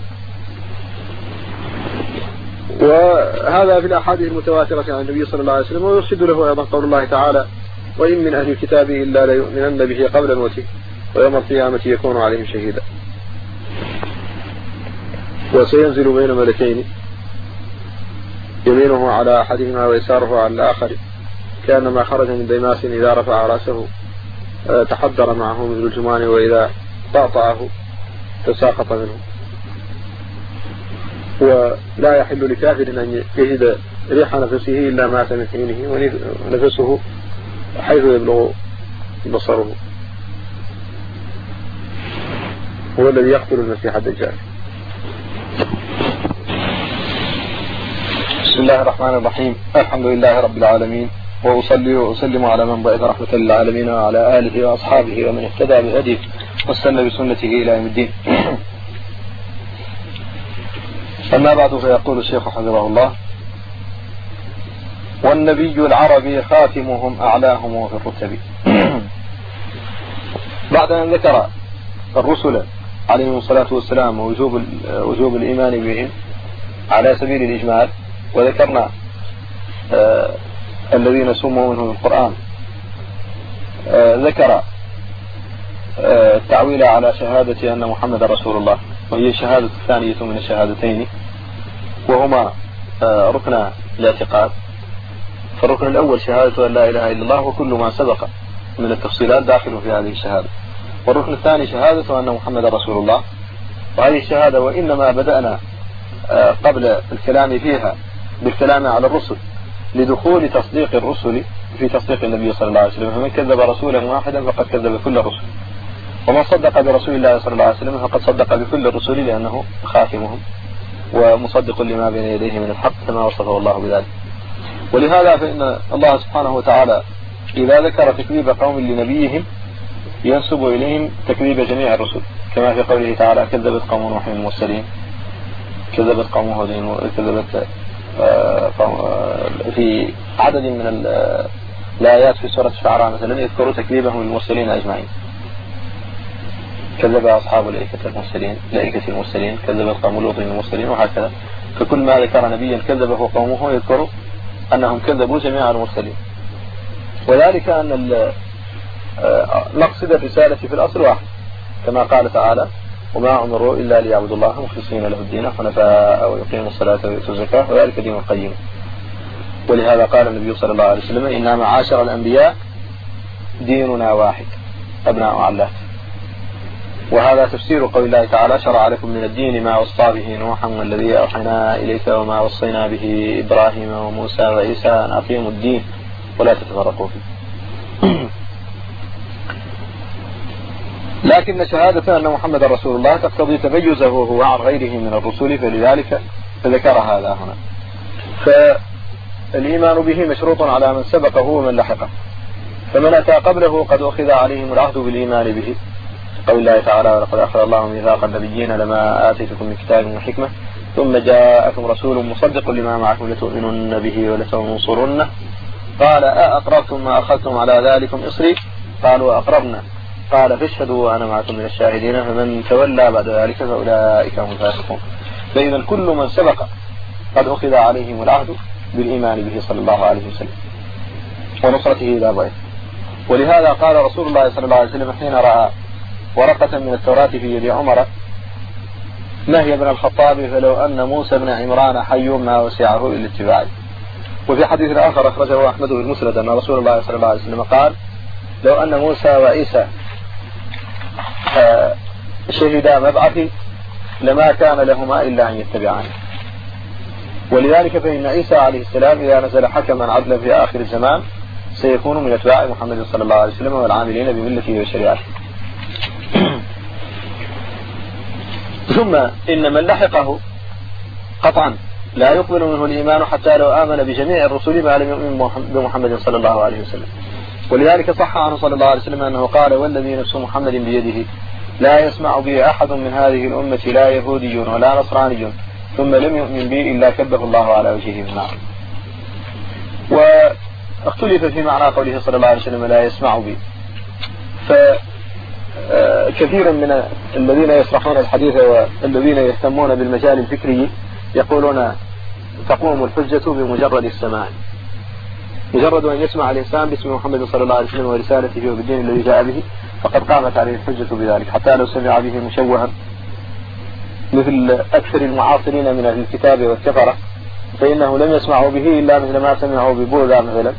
وهذا في الأحاديث المتواترة عن النبي صلى الله عليه وسلم. ويرشد له أيضا قول الله تعالى وإن من أهل الكتاب إلا ليؤمنن به قبل موته ويوم القيامة يكون عليهم شهيدا. وسينزل بين ملكين يمينه على أحدهما ويساره على الآخر، كأنما خرج من ديماس إذا رفع رأسه تحضر معه مثل الجمان، وإذا طأطأه تساقط منه. ولا يحل لكافر أن يجد ريح نفسه إلا مات من حينه، ونفسه حيث يبلغ بصره. هو الذي يقتل المسيح الدجال. بسم الله الرحمن الرحيم، الحمد لله رب العالمين، وأصلي وأسلم على من بعث رحمة للعالمين وعلى آله وأصحابه ومن اهتدى بهديه واستنى بسنته إلى يوم الدين. أما بعد، فيقول الشيخ حفظه الله: والنبي العربي خاتمهم أعلاهم في الرتب. بعد أن ذكر الرسل عليهم الصلاة والسلام ووجوب وجوب الإيمان بهم على سبيل الإجمال، وذكرنا آه الذين سموا منهم القرآن، آه ذكر التعويل على شهادة أن محمد رسول الله، وهي الشهادة الثانية من الشهادتين، وهما ركن الاعتقاد. فالركن الأول شهادة أن لا إله إلا الله وكل ما سبق من التفصيلات داخل في هذه الشهادة. والركن الثاني شهادة أن محمد رسول الله، وهذه الشهادة وإنما بدأنا قبل الكلام فيها بالكلام على الرسل لدخول تصديق الرسل في تصديق النبي صلى الله عليه وسلم، فمن كذب رسولا واحدا فقد كذب كل الرسل، ومن صدق برسول الله صلى الله عليه وسلم فقد صدق بكل الرسل لأنه خاتمهم ومصدق لما بين يديه من الحق كما وصفه الله بذلك. ولهذا فإن الله سبحانه وتعالى إذا ذكر تكذيب قوم لنبيهم ينسب إليهم تكذيب جميع الرسل، كما في قوله تعالى كذبت قوم نوح المرسلين، كذبت قوم هود، كذبت في عدد من الآيات في سورة الشعراء مثلا يذكروا تكذيبهم للمرسلين أجمعين. كذب أصحاب الأيكة المرسلين الأيكة المرسلين، كذبت قوم لوط المرسلين، وهكذا. فكل ما ذكر نبيا كذبه قومه يذكر أنهم كذبوا جميع المرسلين. وذلك أن مقصد الرسالة في الأصل واحد، كما قال تعالى وما أمروا إلا ليعبدوا الله مخلصين له الدين حنفاء ويقيموا الصلاة ويؤتوا الزكاة وذلك دين القيم. ولهذا قال النبي صلى الله عليه وسلم إنما معاشر الأنبياء ديننا واحد أبناء علات. وهذا تفسير قول الله تعالى شرع لكم من الدين ما وصى به نوحا والذي أوحينا إليك وما وصينا به إبراهيم وموسى وعيسى أن أقيموا الدين ولا تتفرقوا فيه. لكن شهادة أن محمد رسول الله تقتضي تميزه هو عن غيره من الرسل، فلذلك ذكر هذا هنا. فالإيمان به مشروط على من سبقه ومن لحقه، فمن أتى قبله قد أخذ عليهم العهد بالإيمان به. قول الله تعالى ولقد أخذ الله ميثاق النبيين لما آتيتكم من كتاب وحكمة ثم جاءكم رسول مصدق لما معكم لتؤمنن به ولتنصرنه قال أأقررتم ما أخذتم على ذلكم إصري قالوا أقررنا قال فاشهدوا وأنا معكم من الشاهدين فمن تولى بعد ذلك فأولئك هم الفاسقون. فإذا كل من سبق قد أخذ عليهم العهد بالإيمان به صلى الله عليه وسلم ونصرته إذا ضعف. ولهذا قال رسول الله صلى الله عليه وسلم حين رأى ورقة من التوراة في يد عمر ما هي ابن الخطاب فلو أن موسى بن عمران حي ما وسعه إلا اتباعي. وفي حديث آخر أخرجه أحمد بن مسند أن رسول الله صلى الله عليه وسلم قال لو أن موسى وعيسى شهدا مبعثي لما كان لهما إلا أن يتبعاني. ولذلك فإن عيسى عليه السلام إذا نزل حكما عدلا في آخر الزمان سيكون من أتباع محمد صلى الله عليه وسلم والعاملين بملته وشريعته. ثم إن من لحقه قطعا لا يقبل منه الإيمان حتى لو آمن بجميع الرسل ما لم يؤمن بمحمد صلى الله عليه وسلم. ولذلك صح عنه صلى الله عليه وسلم أنه قال والذي نفس محمد بيده لا يسمع بي أحد من هذه الأمة لا يهودي ولا نصراني ثم لم يؤمن بي إلا كبه الله على وجهه النار. واختلف في معنى قوله صلى الله عليه وسلم لا يسمع بي. فكثير من الذين يشرحون الحديث والذين يهتمون بالمجال الفكري يقولون تقوم الحجة بمجرد السماع، مجرد أن يسمع الإنسان باسم محمد صلى الله عليه وسلم ورسالته وبالدين الذي جاء به فقد قامت عليه الحجة بذلك، حتى لو سمع به مشوها مثل أكثر المعاصرين من أهل الكتاب والكفرة فإنه لم يسمعوا به إلا مثل ما سمعوا ببوذا مثلا.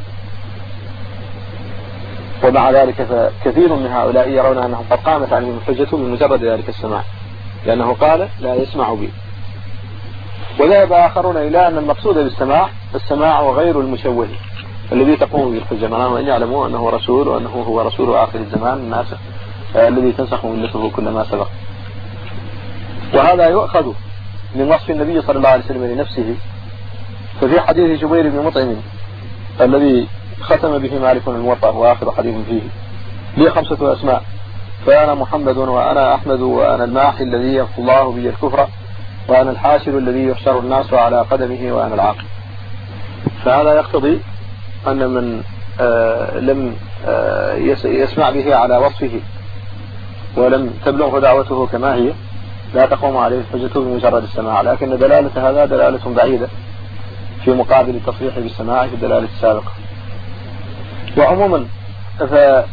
ومع ذلك فكثير من هؤلاء يرون أنهم قد قامت عليهم الحجة بمجرد ذلك السماع لأنه قال لا يسمع به. وذهب آخرون إلى أن المقصود بالسماع السماع وغير المشوه الذي تقوم به الحجة، معناه أن يعلموا أنه رسول وأنه هو رسول آخر الزمان الناسخ الذي تنسخ ملته كل ما سبق. وهذا يؤخذ من وصف النبي صلى الله عليه وسلم لنفسه. ففي حديث جبير بن مطعم الذي ختم به مالك الموطأ وآخر حديث فيه لي خمسة أسماء فأنا محمد وأنا أحمد وأنا الماحي الذي يمحو الله بي الكفر وأنا الحاشر الذي يحشر الناس على قدمه وأنا العاقل. فهذا يقتضي أن من آه لم آه يسمع به على وصفه ولم تبلغه دعوته كما هي لا تقوم عليه الحجة بمجرد السماع، لكن دلالة هذا دلالة بعيدة في مقابل التصريح بالسماع في الدلالة السابقة. وعموما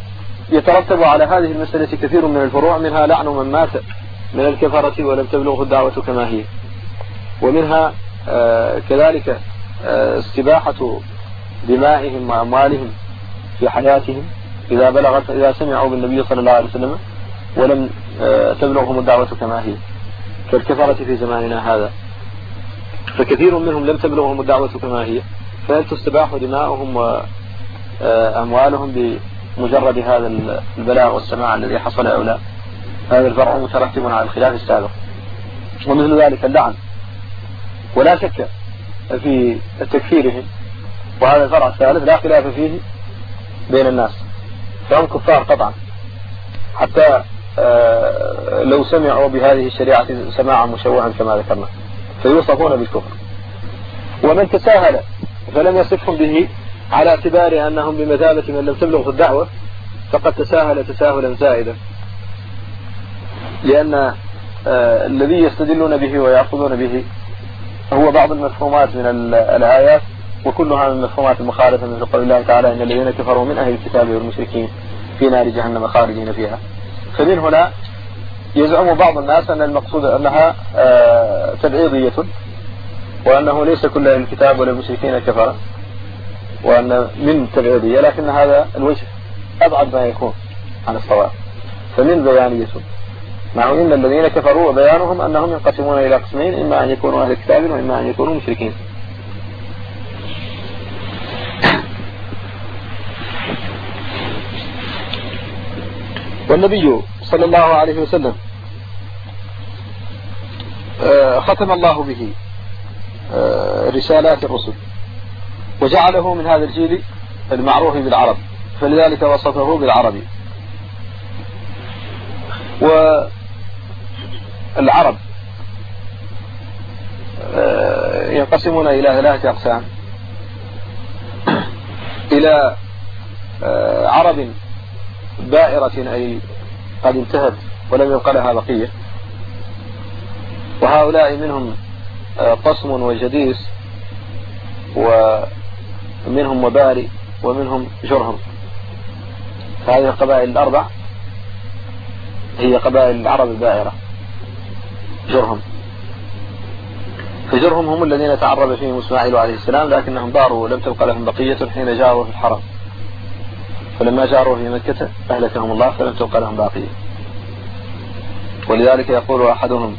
يترتب على هذه المسألة كثير من الفروع، منها لعن من مات من الكفرة ولم تبلغه الدعوة كما هي، ومنها آه كذلك آه استباحة دمائهم وأموالهم في حياتهم إذا بلغت إذا سمعوا بالنبي صلى الله عليه وسلم ولم آه تبلغهم الدعوة كما هي، كالكفرة في زماننا هذا، فكثير منهم لم تبلغهم الدعوة كما هي، فهل تستباح دماؤهم وأموالهم بمجرد هذا البلاء والسماع الذي حصل أو لا؟ هذا الفرع مترتب على الخلاف السابق. ومثل ذلك اللعن، ولا شك في تكفيرهم، وهذا الفرع الثالث لا خلاف فيه بين الناس، فهم كفار طبعا حتى لو سمعوا بهذه الشريعة سماعا مشوها كما ذكرنا، فيوصفون بالكفر. ومن تساهل فلم يصفهم به على اعتبار أنهم بمثابة من لم تبلغ الدعوة فقد تساهل تساهلا زائدا، لأن آه الذي يستدلون به ويأخذون به هو بعض المفهومات من الآيات، وكلها من المفهومات المخالفة، مثل قول الله تعالى إن الذين كفروا من أهل الكتاب والمشركين في نار جهنم خالدين فيها. فمن هنا يزعم بعض الناس أن المقصود أنها آه تبعيضية، وأنه ليس كل أهل الكتاب ولا المشركين كفرا، وأن من تبعيضية، لكن هذا الوجه أبعد ما يكون عن الصواب. فمن بيانية، مع إن الذين كفروا وبيانهم أنهم ينقسمون إلى قسمين، إما أن يكونوا أهل الكتاب وإما أن يكونوا مشركين. والنبي صلى الله عليه وسلم ختم الله به رسالات الرسل وجعله من هذا الجيل المعروف بالعرب، فلذلك وصفه بالعربي. والعرب ينقسمون إلى ثلاثة أقسام: إلى عرب بائرة أي قد انتهت ولم يبق لها بقية، وهؤلاء منهم قصم وجديس ومنهم وباري ومنهم جرهم. فهذه القبائل الأربع هي قبائل العرب البائرة. جرهم، فجرهم هم الذين تعرب فيهم إسماعيل عليه السلام، لكنهم ضاروا ولم تبق لهم بقية حين جاروا في الحرم، فلما جاروا في مكة أهلكهم الله فلم تبق لهم بقية. ولذلك يقول أحدهم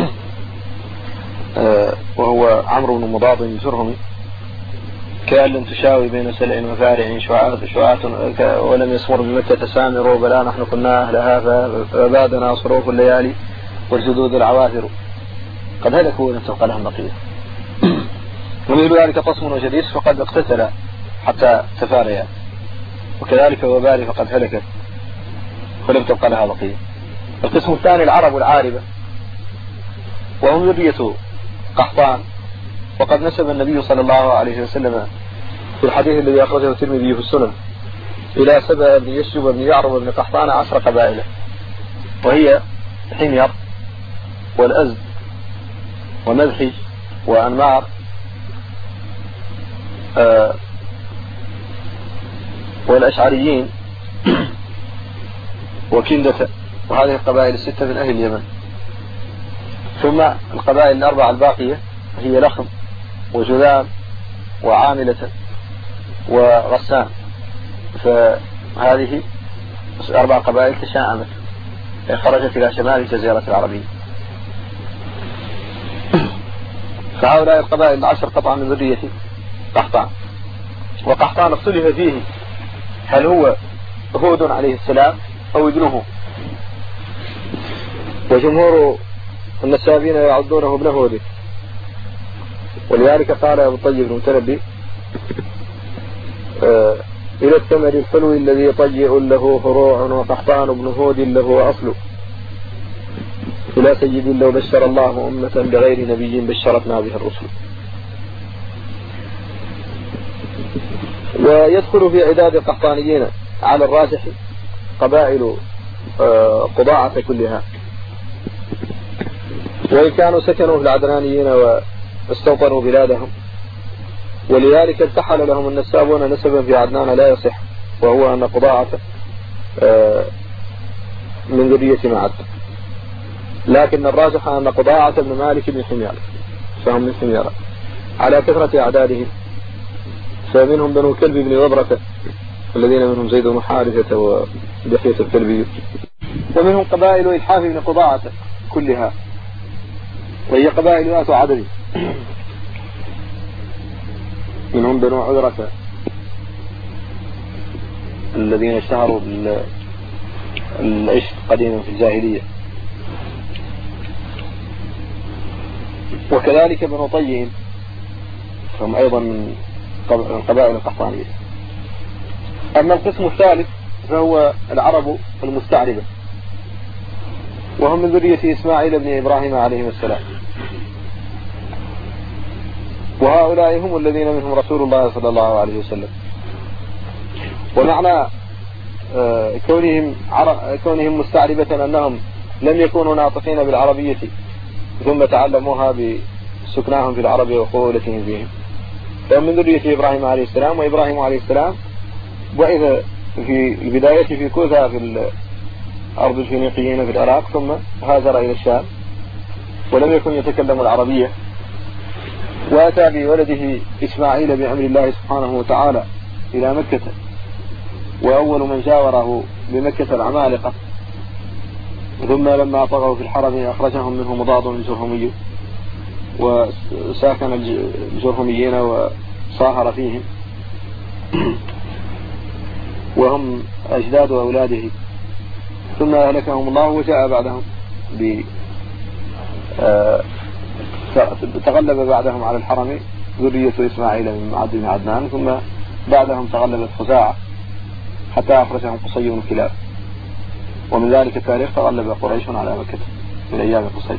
وهو عمرو بن مضاد الجرهمي: كأن لم تشاوي بين سلع وفارع شعاة شعاة ولم يصمر بمكة سامر، بلا نحن كنا أهلها فبادنا صروف الليالي والجدود العواثر، قد هلكوا ولم تبق لهم بقية. ومثل ذلك قصم وجديس فقد اقتتل حتى تفاريا، وكذلك وباري فقد هلكت ولم تبق لها بقية. القسم الثاني العرب العاربة، وهم ذرية قحطان، وقد نسب النبي صلى الله عليه وسلم في الحديث الذي أخرجه الترمذي في السنن إلى سبأ بن يشجب بن يعرب بن قحطان عشر قبائل، وهي حمير والأزد ومذحج وأنمار آه والأشعريين وكندة، وهذه القبائل الستة من أهل اليمن. ثم القبائل الأربعة الباقية هي لخم وجذام وعاملة وغسان، فهذه أربع قبائل تشاءمت خرجت إلى شمال الجزيرة العربية. فهؤلاء القبائل العشر طبعا من ذرية قحطان. وقحطان اختلف فيه هل هو هود عليه السلام أو ابنه، وجمهور النسابين يعدونه ابن هود، ولذلك قال أبو الطيب بن متنبي: آه إلى الثمر الحلو الذي طيء له فروع وقحطان ابن هود له أصل، إلى سيد لو بشر الله أمة بغير نبي بشرتنا به الرسل. ويدخل في عداد القحطانيين على الراجح قبائل آه قضاعة كلها، وإن كانوا سكنوا في العدنانيين واستوطنوا بلادهم، ولذلك ارتحل لهم النسابون نسبا في عدنان لا يصح، وهو أن قضاعة من ذرية معد، لكن الراجح أن قضاعة بن مالك بن حمير فهم من حميرة على كثرة أعدادهم، فمنهم بنو كلب بن وبرة الذين منهم زيد بن حارثة ودحية الكلبي، ومنهم قبائل إلحاف بن قضاعة كلها وهي قبائل ذات عدد، منهم بنو عذرة الذين اشتهروا بالعشق قديما في الجاهلية، وكذلك بنو طيهم هم أيضا من القبائل القحطانية. أما القسم الثالث فهو العرب المستعربة، وهم من ذرية إسماعيل بن إبراهيم عليه السلام، وهؤلاء هم الذين منهم رسول الله صلى الله عليه وسلم. ومعنى كونهم كونهم مستعربة أنهم لم يكونوا ناطقين بالعربية ثم تعلموها بسكناهم في العرب وقولتهم فيهم، فهم من ذرية إبراهيم عليه السلام. وإبراهيم عليه السلام وإذا في البداية في كوثا في أرض الفينيقيين في العراق، ثم هاجر إلى الشام ولم يكن يتكلم العربية، وأتى بولده إسماعيل بأمر الله سبحانه وتعالى إلى مكة، وأول من جاوره بمكة العمالقة، ثم لما طغوا في الحرم أخرجهم منه مضاد الجرهمي وساكن الجرهميين وصاهر فيهم، وهم أجداد أولاده، ثم أهلكهم الله وجاء بعدهم ب تغلب بعدهم على الحرم ذرية إسماعيل من معد بن عدنان، ثم بعدهم تغلبت خزاعة حتى أخرجهم قصي بن كلاب، ومن ذلك التاريخ تغلب قريش على مكة من أيام قصي.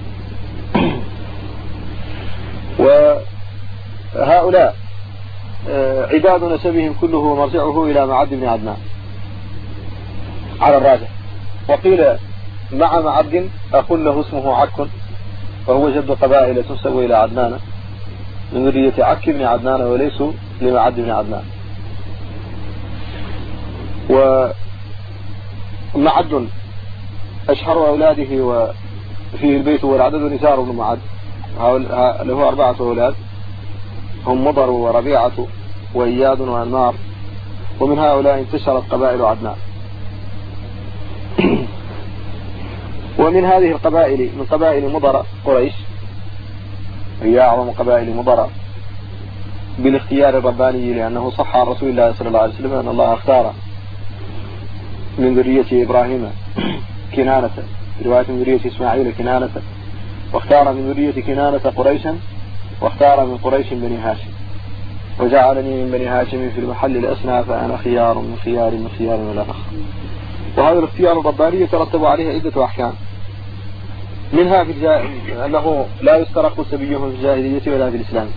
وهؤلاء عداد نسبهم كله مرجعه إلى معد بن عدنان على الراجح، وقيل مع معد أقول له اسمه عك، وهو جد قبائل تنسب إلى عدنان من ذرية عك بن عدنان وليسوا لمعد بن عدنان. ومعد أشهر أولاده وفيه البيت والعدد نزار بن معد، له أربعة أولاد هم مضر وربيعة وإياد وأنمار، ومن هؤلاء انتشرت قبائل عدنان. ومن هذه القبائل من قبائل مضر قريش، هي أعظم قبائل مضر بالاختيار الرباني، لأنه صح عن رسول الله صلى الله عليه وسلم أن الله اختار من ذرية إبراهيم كنانة، رواية من ذرية إسماعيل كنانة، واختار من ذرية كنانة قريشا، واختار من قريش بني هاشم، وجعلني من بني هاشم في المحل الأسنى فأنا خيار من خيار من خيار ولا فخر. وهذا الاختيار الرباني يترتب عليه عدة أحكام، منها في الجا... أنه لا يسترق سبيهم في الجاهلية ولا في الإسلام،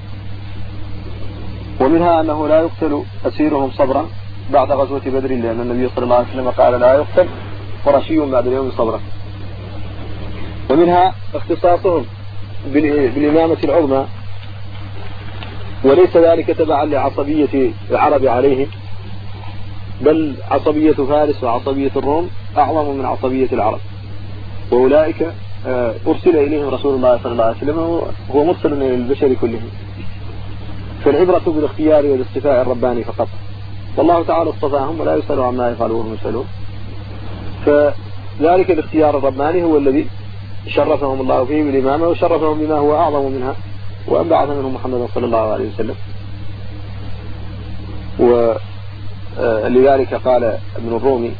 ومنها أنه لا يقتل أسيرهم صبرا بعد غزوة بدر، لأن النبي صلى الله عليه وسلم قال لا يقتل قرشي بعد اليوم صبرا. ومنها اختصاصهم بالإمامة العظمى، وليس ذلك تبعا لعصبية العرب عليهم، بل عصبية فارس وعصبية الروم أعظم من عصبية العرب، وأولئك أرسل إليهم رسول الله صلى الله عليه وسلم هو مرسل إلى البشر كلهم. فالعبرة بالاختيار والاصطفاء الرباني فقط، والله تعالى اصطفاهم ولا يسأل عما يفعلون يسألون، فذلك الاختيار الرباني هو الذي شرفهم الله فيه بالإمامة، وشرفهم بما هو أعظم منها، وأن بعث منهم محمد صلى الله عليه وسلم. ولذلك قال ابن الرومي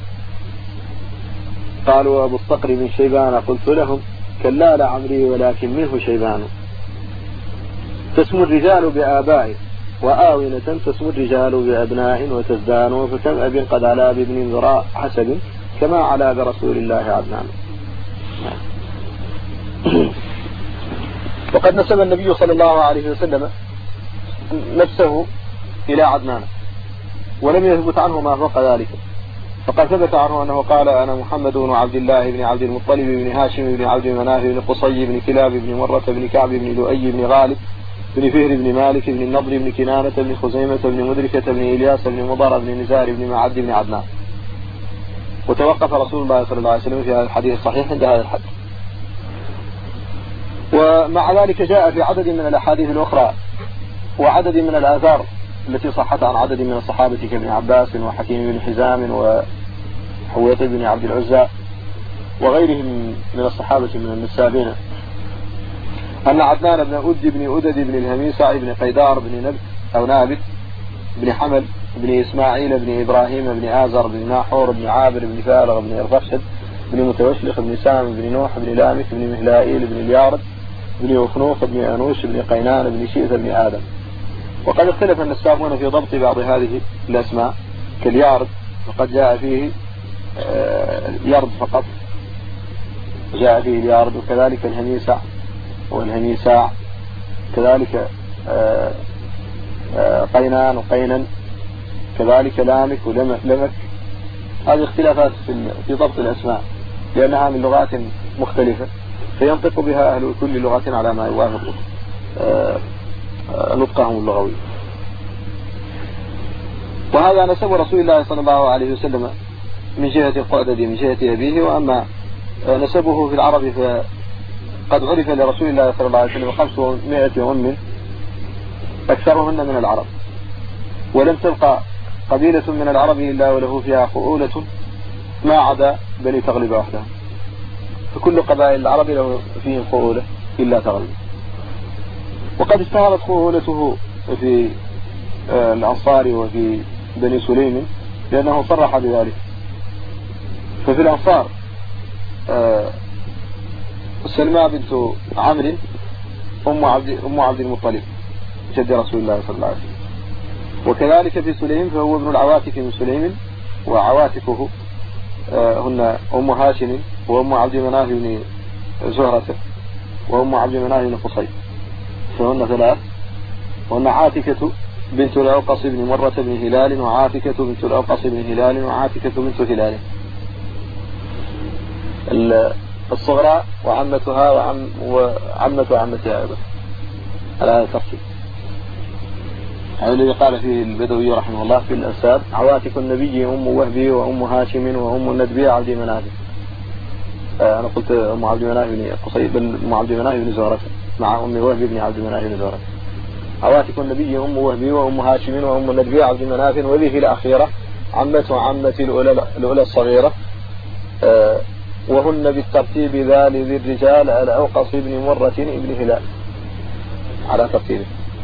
قالوا أبو الصقر من شيبان، قلت لهم كلا لعمري ولكن منه شيبان. تسمو الرجال بآباء وآونة، تسمو الرجال بأبناء وتزدان، فكم أب قد علا بابن ذراء حسب كما علا برسول الله عدنان. وقد نسب النبي صلى الله عليه وسلم نفسه إلى عدنان، ولم يثبت عنه ما فوق ذلك، فقد ثبت عنه أنه قال أنا محمد بن عبد الله بن عبد المطلب بن هاشم بن عبد مناف بن قصي بن كلاب بن مرة بن كعب بن لؤي بن غالب بن فهر بن مالك بن النضر بن كنانة بن خزيمة بن مدركة بن إلياس بن مضر بن نزار بن معد بن عدنان. وتوقف رسول الله صلى الله عليه وسلم في هذا الحديث الصحيح عند هذا الحد. ومع ذلك جاء في عدد من الأحاديث الأخرى وعدد من الآثار التي صحت عن عدد من الصحابة كابن عباس وحكيم بن حزام وحويط بن عبد العزى وغيرهم من الصحابة من النسابين أن عدنان بن أد بن أدد بن الهميسع بن قيدار بن نبت أو نابت بن حمل بن إسماعيل بن إبراهيم بن آزر بن ناحور بن عابر بن فالغ بن إرفخشد بن متوشلخ بن سام بن نوح بن لامك بن مهلائيل بن اليارد بن وخنوخ بن أنوش بن قينان بن شيث بن آدم. وقد اختلف النسابون في ضبط بعض هذه الأسماء كاليارد وقد جاء فيه يرد فقط جاء فيه اليارد، وكذلك الهميسع والهميساع، كذلك قينان وقينن، كذلك لامك ولمك. هذه اختلافات في ضبط الأسماء لأنها من لغات مختلفة فينطق بها أهل كل لغة على ما يوافق نطقهم اللغوي. وهذا نسب رسول الله صلى الله عليه وسلم من جهة القعدد من جهة أبيه. وأما نسبه في العرب فقد عرف لرسول الله صلى الله عليه وسلم خمسمائة أم أكثرهن من العرب، ولم تبقى قبيلة من العرب إلا وله فيها خؤولة ما عدا بني تغلب وحدها، فكل قبائل العرب له فيهم خؤولة إلا تغلب. وقد اشتهرت خؤولته في الأنصار وفي بني سليم لأنه صرح بذلك. ففي الأنصار سلمى بنت عمرو أم عبد أم عبد المطلب جد رسول الله صلى الله عليه وسلم. وكذلك في سليم فهو ابن العواتك من سليم، وعواتكه هن أم هاشم وأم عبد مناف بن زهرة وأم عبد مناف بن قصي، فهن ثلاث. وأن عاتكة بنت الأوقص بن مرة بن هلال، وعاتكة بنت الأوقص بن هلال، وعاتكة بنت هلال الصغرى، وعمتها وعم وعمة عمتها أيضا على هذا الترتيب. هذا الذي قال فيه البدوي رحمه الله في الأنساب: عواتك النبي أم وهبي وأم هاشم وأم الندبي عبد مناف. أنا قلت أم عبد مناف بن قصي بل أم عبد مناف بن زهرة مع أم وهبي بن عبد مناف بن زهرة. عواتك النبي أم وهبي وأم هاشم وأم الندبي عبد مناف، وذه الأخيرة عمة وعمة الأولى الصغيرة، وهن بالترتيب ذا لذي الرجال الأوقص بن مرة بن هلال على ترتيبه.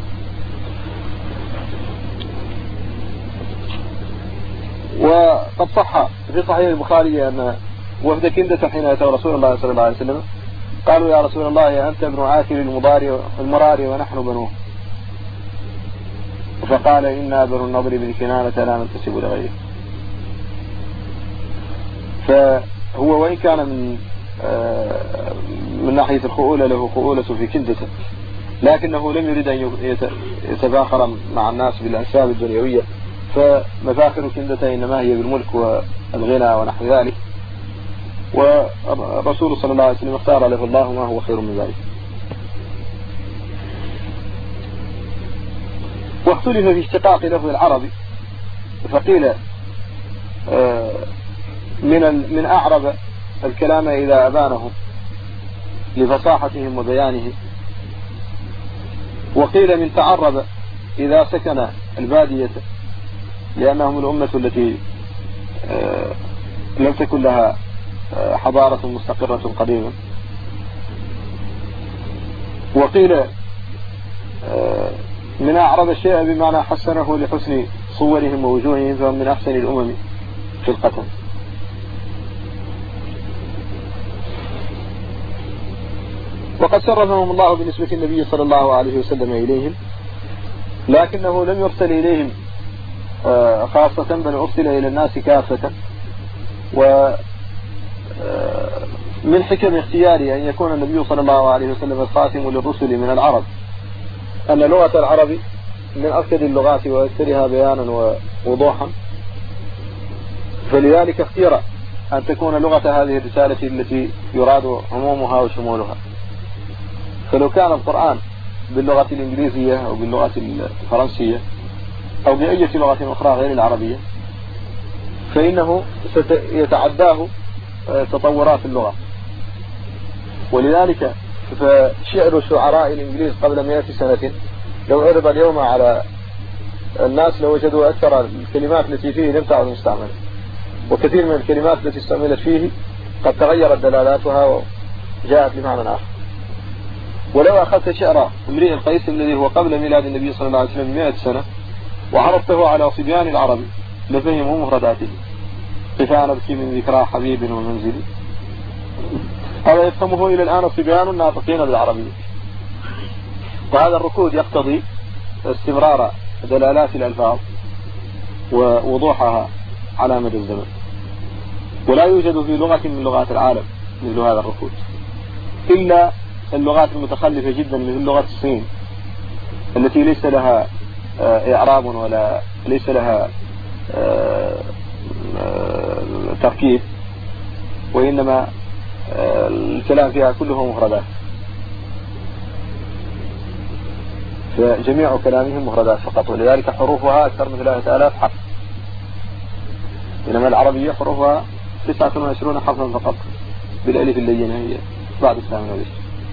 وقد صح في صحيح البخاري أن وفد كندة حين أتوا رسول الله صلى الله عليه وسلم قالوا: يا رسول الله أنت ابن عاكل المرار ونحن بنوه. فقال: إنا بنو النضر بن كنانة لا ننتسب لغيره. فهو وإن كان من من ناحية الخؤولة له خؤولة في كندة، لكنه لم يريد أن يتفاخر مع الناس بالأنساب الدنيوية، فمفاخر كندة إنما هي بالملك والغنى ونحو ذلك، والرسول صلى الله عليه وسلم اختار له الله ما هو خير من ذلك. واختلف في اشتقاق لفظ العربي، فقيل من من أعرب الكلام إذا أبانه لفصاحتهم وبيانه، وقيل من تعرب إذا سكن البادية لأنهم الأمة التي لم تكن لها حضارة مستقرة قديما. وقيل من أعرب الشيء بمعنى حسنه لحسن صورهم ووجوههم، فهم من أحسن الأمم في القتل. وقد شرفهم الله بنسبة النبي صلى الله عليه وسلم إليهم، لكنه لم يرسل إليهم خاصة بل أرسل إلى الناس كافة. ومن حكم اختياره أن يكون النبي صلى الله عليه وسلم الخاتم للرسل من العرب أن لغة العرب من أكثر اللغات وأكثرها بيانا ووضوحا، فلذلك اختير أن تكون لغة هذه الرسالة التي يراد عمومها وشمولها. فلو كان القرآن باللغة الإنجليزية أو باللغة الفرنسية أو بأي لغة أخرى غير العربية فإنه سيتعداه تطورات اللغة. ولذلك فشعر شعراء الإنجليز قبل مئة سنة لو عرض اليوم على الناس لوجدوا أكثر الكلمات التي فيه لم تعد مستعملة، وكثير من الكلمات التي استعملت فيه قد تغيرت دلالاتها وجاءت بمعنى آخر. ولو أخذت شعر امرئ القيس الذي هو قبل ميلاد النبي صلى الله عليه وسلم بمئة سنة وعرضته على صبيان العرب لفهموا مفرداته، قفا نبكي من ذكرى حبيب ومنزل، هذا يفهمه إلى الآن صبيان الناطقين بالعربية. وهذا الركود يقتضي استمرار دلالات الألفاظ ووضوحها على مدى الزمن، ولا يوجد في لغة من لغات العالم مثل هذا الركود إلا اللغات المتخلفة جدا مثل لغة الصين التي ليس لها إعراب ولا ليس لها تركيب، وإنما الكلام فيها كله مفردات، فجميع كلامهم مفردات فقط، ولذلك حروفها أكثر من ثلاثة آلاف حرف، إنما العربية حروفها تسعة وعشرون حرفا فقط بالألف اللينة هي بعد الثامنة بس.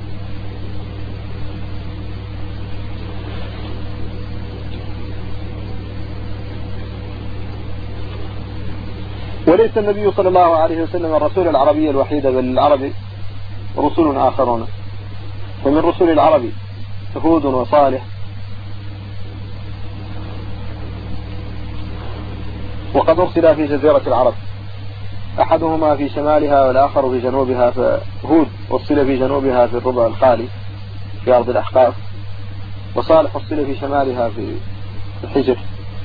وليس النبي صلى الله عليه وسلم الرسول العربي الوحيد، بل العرب رسل آخرون، ومن رسل العرب هود وصالح، وقد أرسل في جزيرة العرب، أحدهما في شمالها والآخر في جنوبها، فهود أرسل في جنوبها في الربع الخالي في أرض الأحقاف، وصالح أرسل في شمالها في الحجر.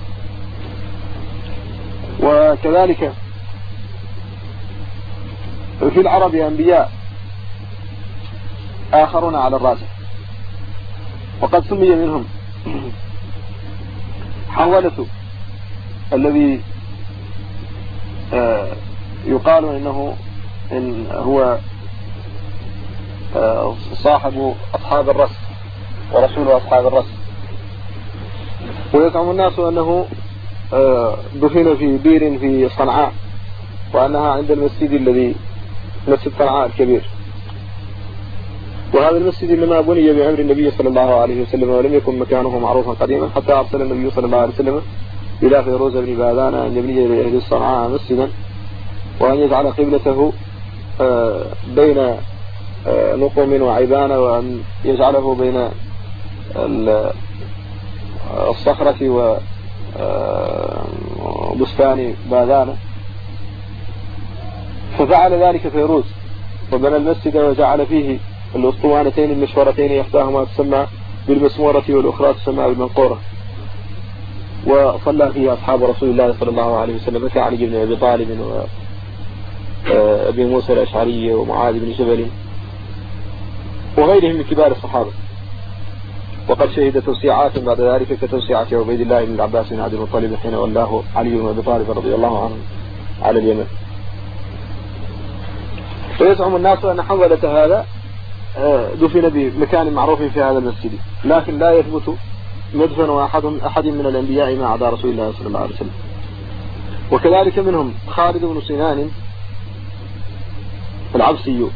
وكذلك في العرب أنبياء آخرون على الراجح، وقد سمي منهم حولة الذي يقال إنه إن هو صاحب أصحاب الرس ورسول أصحاب الرس، ويزعم الناس أنه دفن في بير في صنعاء، وأنها عند المسجد الذي مسجد صنعاء الكبير، وهذا المسجد إنما بني بأمر النبي صلى الله عليه وسلم، ولم يكن مكانه معروفا قديما، حتى أرسل النبي صلى الله عليه وسلم إلى فيروز بن باذان أن يبني لأهل الصنعاء مسجدا، وأن يجعل قبلته بين نقم وعيبان، وأن يجعله بين الصخرة وبستان باذان. ففعل ذلك فيروز وبنى المسجد وجعل فيه الأسطوانتين المشهورتين إحداهما تسمى بالمسمورة والأخرى تسمى بالمنقورة، وصلى فيه أصحاب رسول الله صلى الله عليه وسلم كعلي بن أبي طالب وأبي موسى الأشعري ومعاذ بن جبل وغيرهم من كبار الصحابة. وقد شهد توسيعات بعد ذلك كتوسيعة عبيد الله بن العباس بن عبد المطلب حين ولاه علي بن أبي طالب رضي الله عنه على اليمن. ويزعم الناس أن حولة هذا دفن بمكان معروف في هذا المسجد، لكن لا يثبت مدفن أحد أحد من الأنبياء ما عدا رسول الله صلى الله عليه وسلم. وكذلك منهم خالد بن سنان العبسي،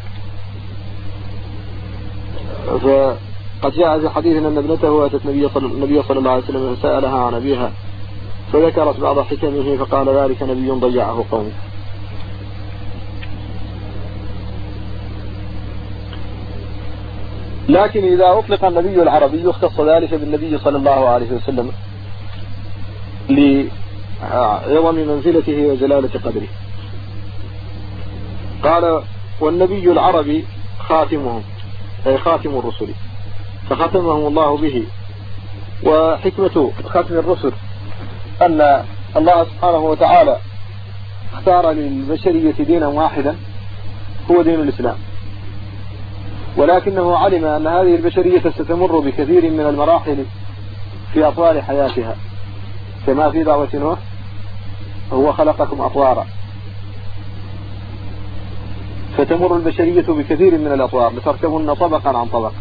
فقد جاء في حديث أن ابنته أتت النبي صلى الله عليه وسلم فسألها عن أبيها فذكرت بعض حكمه فقال ذلك نبي ضيعه قومه. لكن إذا أطلق النبي العربي يختص ذلك بالنبي صلى الله عليه وسلم لعظم منزلته وجلالة قدره. قال والنبي العربي خاتمهم أي خاتم الرسل، فختمهم الله به. وحكمة ختم الرسل أن الله سبحانه وتعالى اختار للبشرية دينا واحدا هو دين الإسلام، ولكنه علم أن هذه البشرية ستمر بكثير من المراحل في أطوار حياتها، كما في دعوة نوح هو خلقكم أطوارا، فتمر البشرية بكثير من الأطوار لتركبن طبقا عن طبق.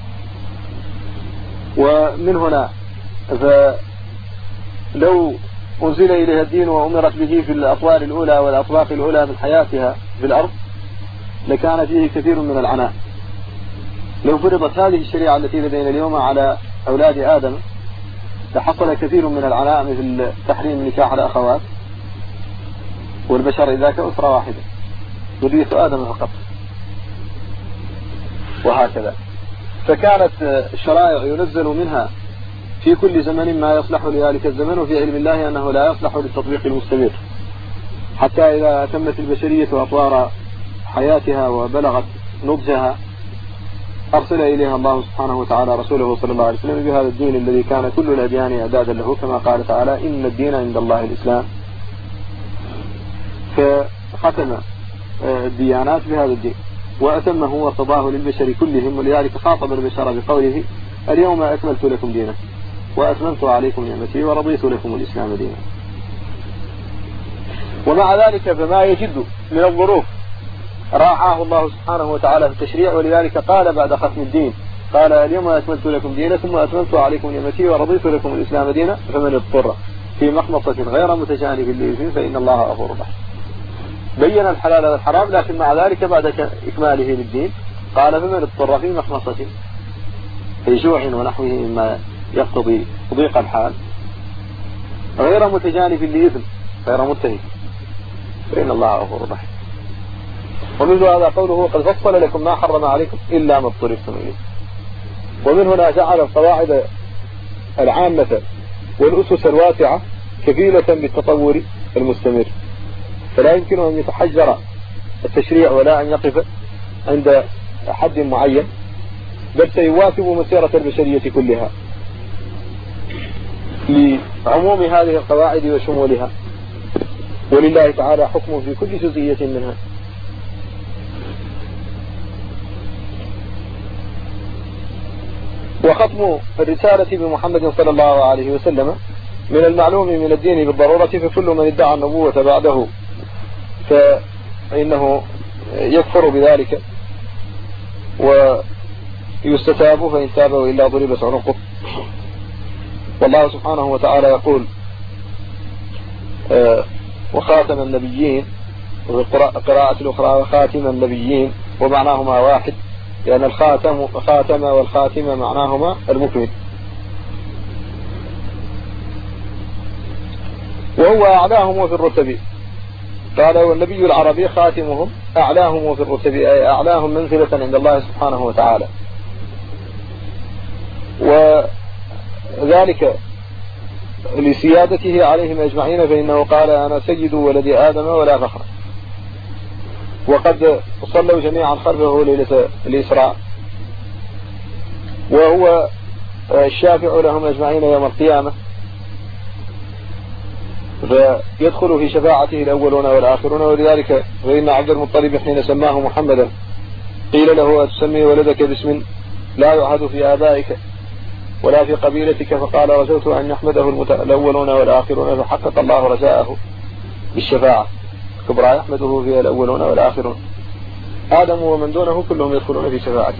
ومن هنا فلو أنزل إليها الدين وأمرت به في الأطوار الأولى والأطباق الأولى من حياتها في الأرض لكان فيه كثير من العناء. لو فرضت هذه الشريعة التي لدينا اليوم على أولاد آدم لحصل كثير من العناء، مثل تحريم نكاح الأخوات، والبشر إذا كأسرة واحدة ذرية آدم فقط، وهكذا. فكانت الشرائع ينزل منها في كل زمن ما يصلح لذلك الزمن، وفي علم الله أنه لا يصلح للتطبيق المستمر، حتى إذا أتمت البشرية أطوار حياتها وبلغت نضجها أرسل إليها الله سبحانه وتعالى رسوله صلى الله عليه وسلم بهذا الدين الذي كان كل الأديان إعدادا له، كما قال تعالى إن الدين عند الله الإسلام. فختم الديانات بهذا الدين وأتمه وارتضاه للبشر كلهم، ولذلك خاطب البشر بقوله اليوم أكملت لكم دينكم وأتممت عليكم نعمتي ورضيت لكم الإسلام دينا. ومع ذلك فما يجد من الظروف راعاه الله سبحانه وتعالى في التشريع، ولذلك قال بعد ختم الدين قال اليوم أكملت لكم دينكم وأتممت عليكم نعمتي ورضيت لكم الإسلام دينا، فمن اضطر في مخمصة غير متجانف لإثم فإن الله غفور رحيم. بين الحلال والحرام، لكن مع ذلك بعد إكماله للدين قال فمن اضطر في مخمصة في جوع ونحوه مما يقتضي ضيق الحال غير متجانف لإثم غير متهم فإن الله غفور رحيم. ومثل هذا قوله قد فصل لكم ما حرم عليكم إلا ما اضطررتم إليه. ومن هنا جعل القواعد العامة والأسس الواسعة كفيلة بالتطور المستمر، فلا يمكن أن يتحجر التشريع ولا أن يقف عند حد معين، بل سيواكب مسيرة البشرية كلها لعموم هذه القواعد وشمولها، ولله تعالى حكم في كل جزئية منها. وختم الرسالة بمحمد صلى الله عليه وسلم من المعلوم من الدين بالضرورة، فكل من ادعى النبوة بعده فإنه يكفر بذلك ويستتاب، فإن تاب وإلا ضربت عنقه. والله سبحانه وتعالى يقول وخاتم النبيين، وقراءة الأخرى وخاتم النبيين، ومعناهما واحد، لأن الخاتم خاتم والخاتم معناهما المكمل. وهو أعلاهم في الرتب، قال والنبي العربي خاتمهم أعلاهم في الرتب، أي أعلاهم منزلة عند الله سبحانه وتعالى، وذلك لسيادته عليهم أجمعين، فإنه قال أنا سيد ولد آدم ولا فخر. وقد صلوا جميعا خلفه ليلة الإسراء، وهو الشافع لهم أجمعين يوم القيامة، فيدخل في شفاعته الأولون والآخرون. ولذلك فإن عبد المطلب حين سماه محمدا قيل له أتسمي ولدك باسم لا يعهد في آبائك ولا في قبيلتك، فقال رجوت أن يحمده الأولون والآخرون، فحقق الله رجاءه بالشفاعة كبرى يحمده فيها الأولون والآخرون. آدم ومن دونه كلهم يدخلون في شفاعته.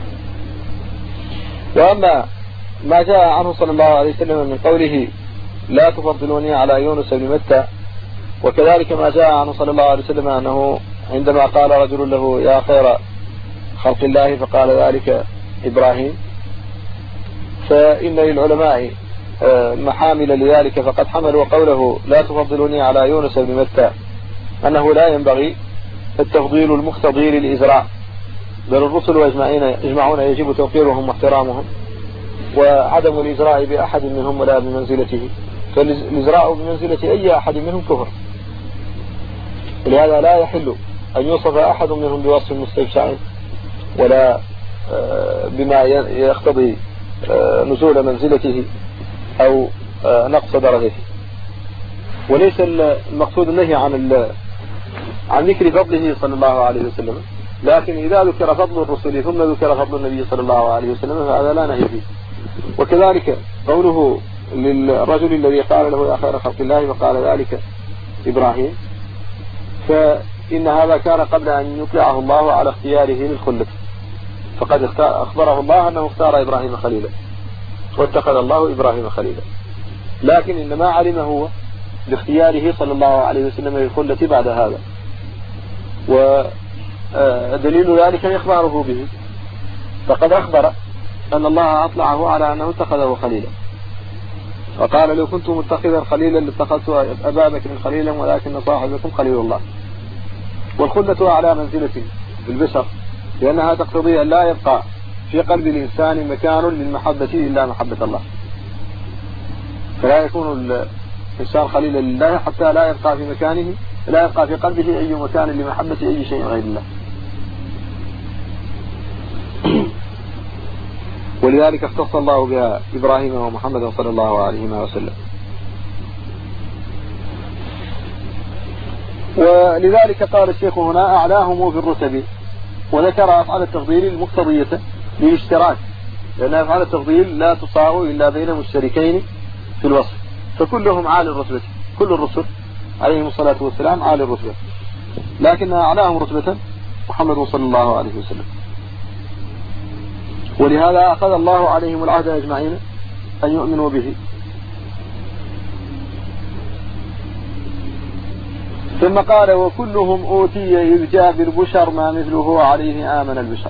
وأما ما جاء عنه صلى الله عليه وسلم من قوله لا تفضلوني على يونس بن متى، وكذلك ما جاء عنه صلى الله عليه وسلم أنه عندما قال رجل له يا خير خلق الله فقال ذلك إبراهيم، فإن للعلماء محامل لذلك، فقد حملوا قوله لا تفضلوني على يونس بن متى أنه لا ينبغي التفضيل المقتضي للإزراء، بل الرسل أجمعين يجمعون يجب توقيرهم واحترامهم، وعدم الإزراء بأحد منهم ولا بمنزلته، فالإزراء بمنزلة أي أحد منهم كفر، ولهذا لا يحل أن يوصف أحد منهم بوصف مستبشع ولا بما يقتضي نزول منزلته أو نقص درجته. وليس المقصود النهي عن عن ذكر فضله صلى الله عليه وسلم، لكن إذا ذكر فضل الرسل ثم ذكر فضل النبي صلى الله عليه وسلم فهذا لا نهي فيه. وكذلك قوله للرجل الذي قال له يا خير خلق الله فقال ذلك إبراهيم، فإن هذا كان قبل أن يطلعه الله على اختياره للخلة، فقد أخبره الله أنه اختار إبراهيم خليلا واتخذ الله إبراهيم خليلا، لكن إنما علم هو لاختياره صلى الله عليه وسلم للخلة بعد هذا. ودليل ذلك إخباره به، فقد أخبر أن الله أطلعه على أنه اتخذه خليلا، وقال لو كنت متخذا خليلا لاتخذت أبا بكر خليلا ولكن صاحبكم خليل الله. والخلة على منزلة بالبشر، لأنها تقتضي أن لا يبقى في قلب الإنسان مكان للمحبة إلا محبة الله، فلا يكون الإنسان خليلا لله حتى لا يبقى في مكانه لا يبقى في قلبه أي مكان لمحبة أي شيء غير الله. ولذلك اختص الله بها إبراهيم ومحمد صلى الله عليه وسلم. ولذلك قال الشيخ هنا أعلاهم في الرتب، وذكر أفعال التفضيل المقتضية للاشتراك، لأن أفعال التفضيل لا تصاغ إلا بين مشتركين في الوصف، فكلهم عالي الرتبة، كل الرسل عليهم الصلاة والسلام عالي الرتبة، لكن أعلاهم رتبة محمد صلى الله عليه وسلم. ولهذا أخذ الله عليهم العهد أجمعين أن يؤمنوا به. ثم قال وكلهم أوتي إذ جاء بالبشر ما مثله عليه آمن البشر.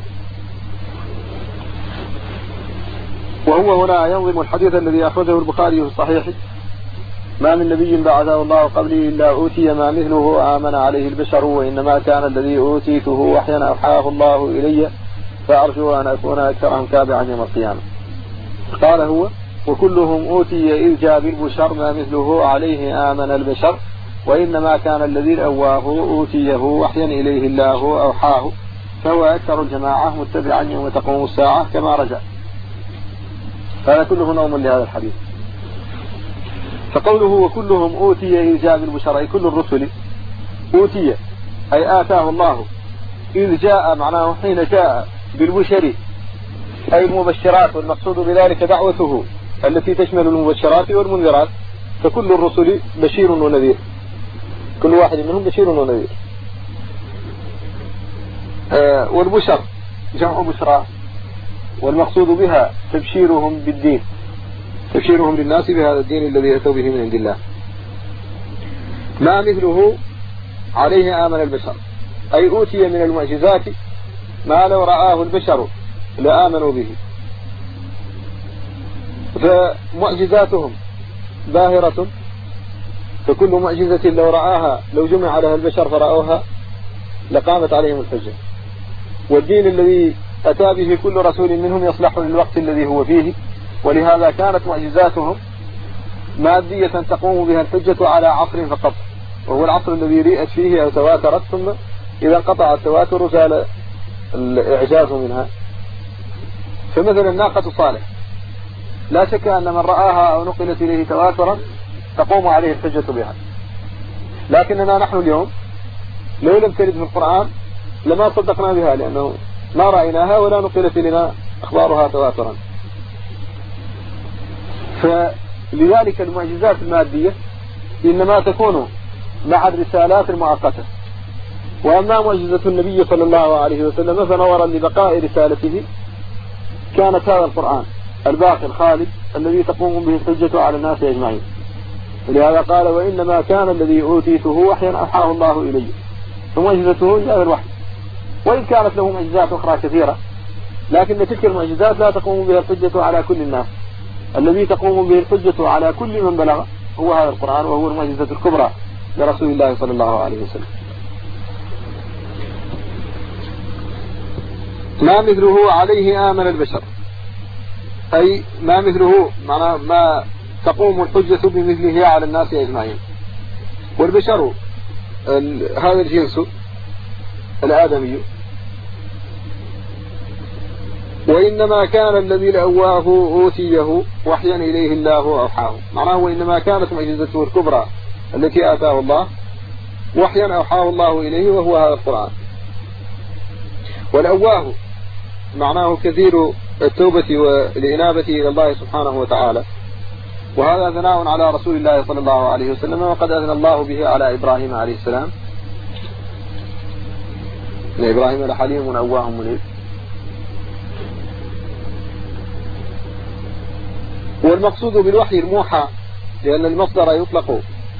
وهو هنا ينظم الحديث الذي أخرجه البخاري في الصحيح: ما من نبي بعثه الله قبلي إلا أوتي ما مثله آمن عليه البشر، وإنما كان الذي أوتيته وحيا أوحاه الله إلي، فأرجو أن أكون أكثرهم تابعا يوم القيامة. قال هو وكلهم أوتي إذ جاء بالبشر ما مثله عليه آمن البشر، وإنما كان الذي أواه أوتيه وحيا إليه الله أوحاه، فهو أكثر الجماعة متبعا يوم تقوم الساعة كما رجع. هذا كله نوم لهذا الحديث. فقوله وكلهم أوتي إذ جاء بالبشر أي كل الرسل أوتي أي آتاه الله إذ جاء، معناه حين جاء بالبشر أي المبشرات، والمقصود بذلك دعوته التي تشمل المبشرات والمنذرات، فكل الرسل بشير ونذير، كل واحد منهم بشير ونذير. آه والبشر جمع بشرى، والمقصود بها تبشيرهم بالدين، تبشيرهم للناس بهذا الدين الذي أتوا به من عند الله. ما مثله عليه آمن البشر أي أوتي من المعجزات ما لو رآه البشر لآمنوا به، فمعجزاتهم باهرة، فكل معجزة لو رآها لو جمع عليها البشر فرأوها لقامت عليهم الحجة. والدين الذي أتى به كل رسول منهم يصلح للوقت الذي هو فيه، ولهذا كانت معجزاتهم مادية تقوم بها الحجة على عصر فقط، وهو العصر الذي رئت فيه أو تواترت، ثم إذا انقطع التواتر زال الإعجاز منها. فمثلا ناقة صالح لا شك أن من رآها أو نقلت إليه تواترا تقوم عليه الحجة بها، لكننا نحن اليوم لو لم ترد في القرآن لما صدقنا بها، لأنه ما رأيناها ولا نقلت لنا أخبارها تواترا. فلذلك المعجزات المادية إنما تكون مع الرسالات المؤقتة، وأما معجزة النبي صلى الله عليه وسلم فنورا لبقاء رسالته كانت هذا القرآن الباقي الخالد الذي تقوم به الحجة على الناس أجمعين. ولهذا قال وإنما كان الذي أوتيته وحيا أوحاه الله إلي، فمعجزته هذا الوحي، وإن كانت له معجزات أخرى كثيرة، لكن تلك المعجزات لا تقوم بها الحجة على كل الناس. الذي تقوم به الحجة على كل من بلغ هو هذا القرآن، وهو المعجزة الكبرى لرسول الله صلى الله عليه وسلم. ما مثله عليه آمن البشر أي ما مثله معناه ما تقوم الحجة بمثله على الناس أجمعين. والبشر هذا الجنس الآدمي، وإنما كان الذي لأواه أوتيه وحيا إليه الله أوحاه، معناه وإنما كانت معجزته الكبرى التي آتاه الله وحيا أوحاه الله إليه، وهو هذا القرآن. والأواه معناه كثير التوبة والإنابة إلى الله سبحانه وتعالى، وهذا ثناء على رسول الله صلى الله عليه وسلم، وقد أثنى الله به على إبراهيم عليه السلام: إن إبراهيم لحليم أواه منيب. والمقصود بالوحي الموحى، لأن المصدر يطلق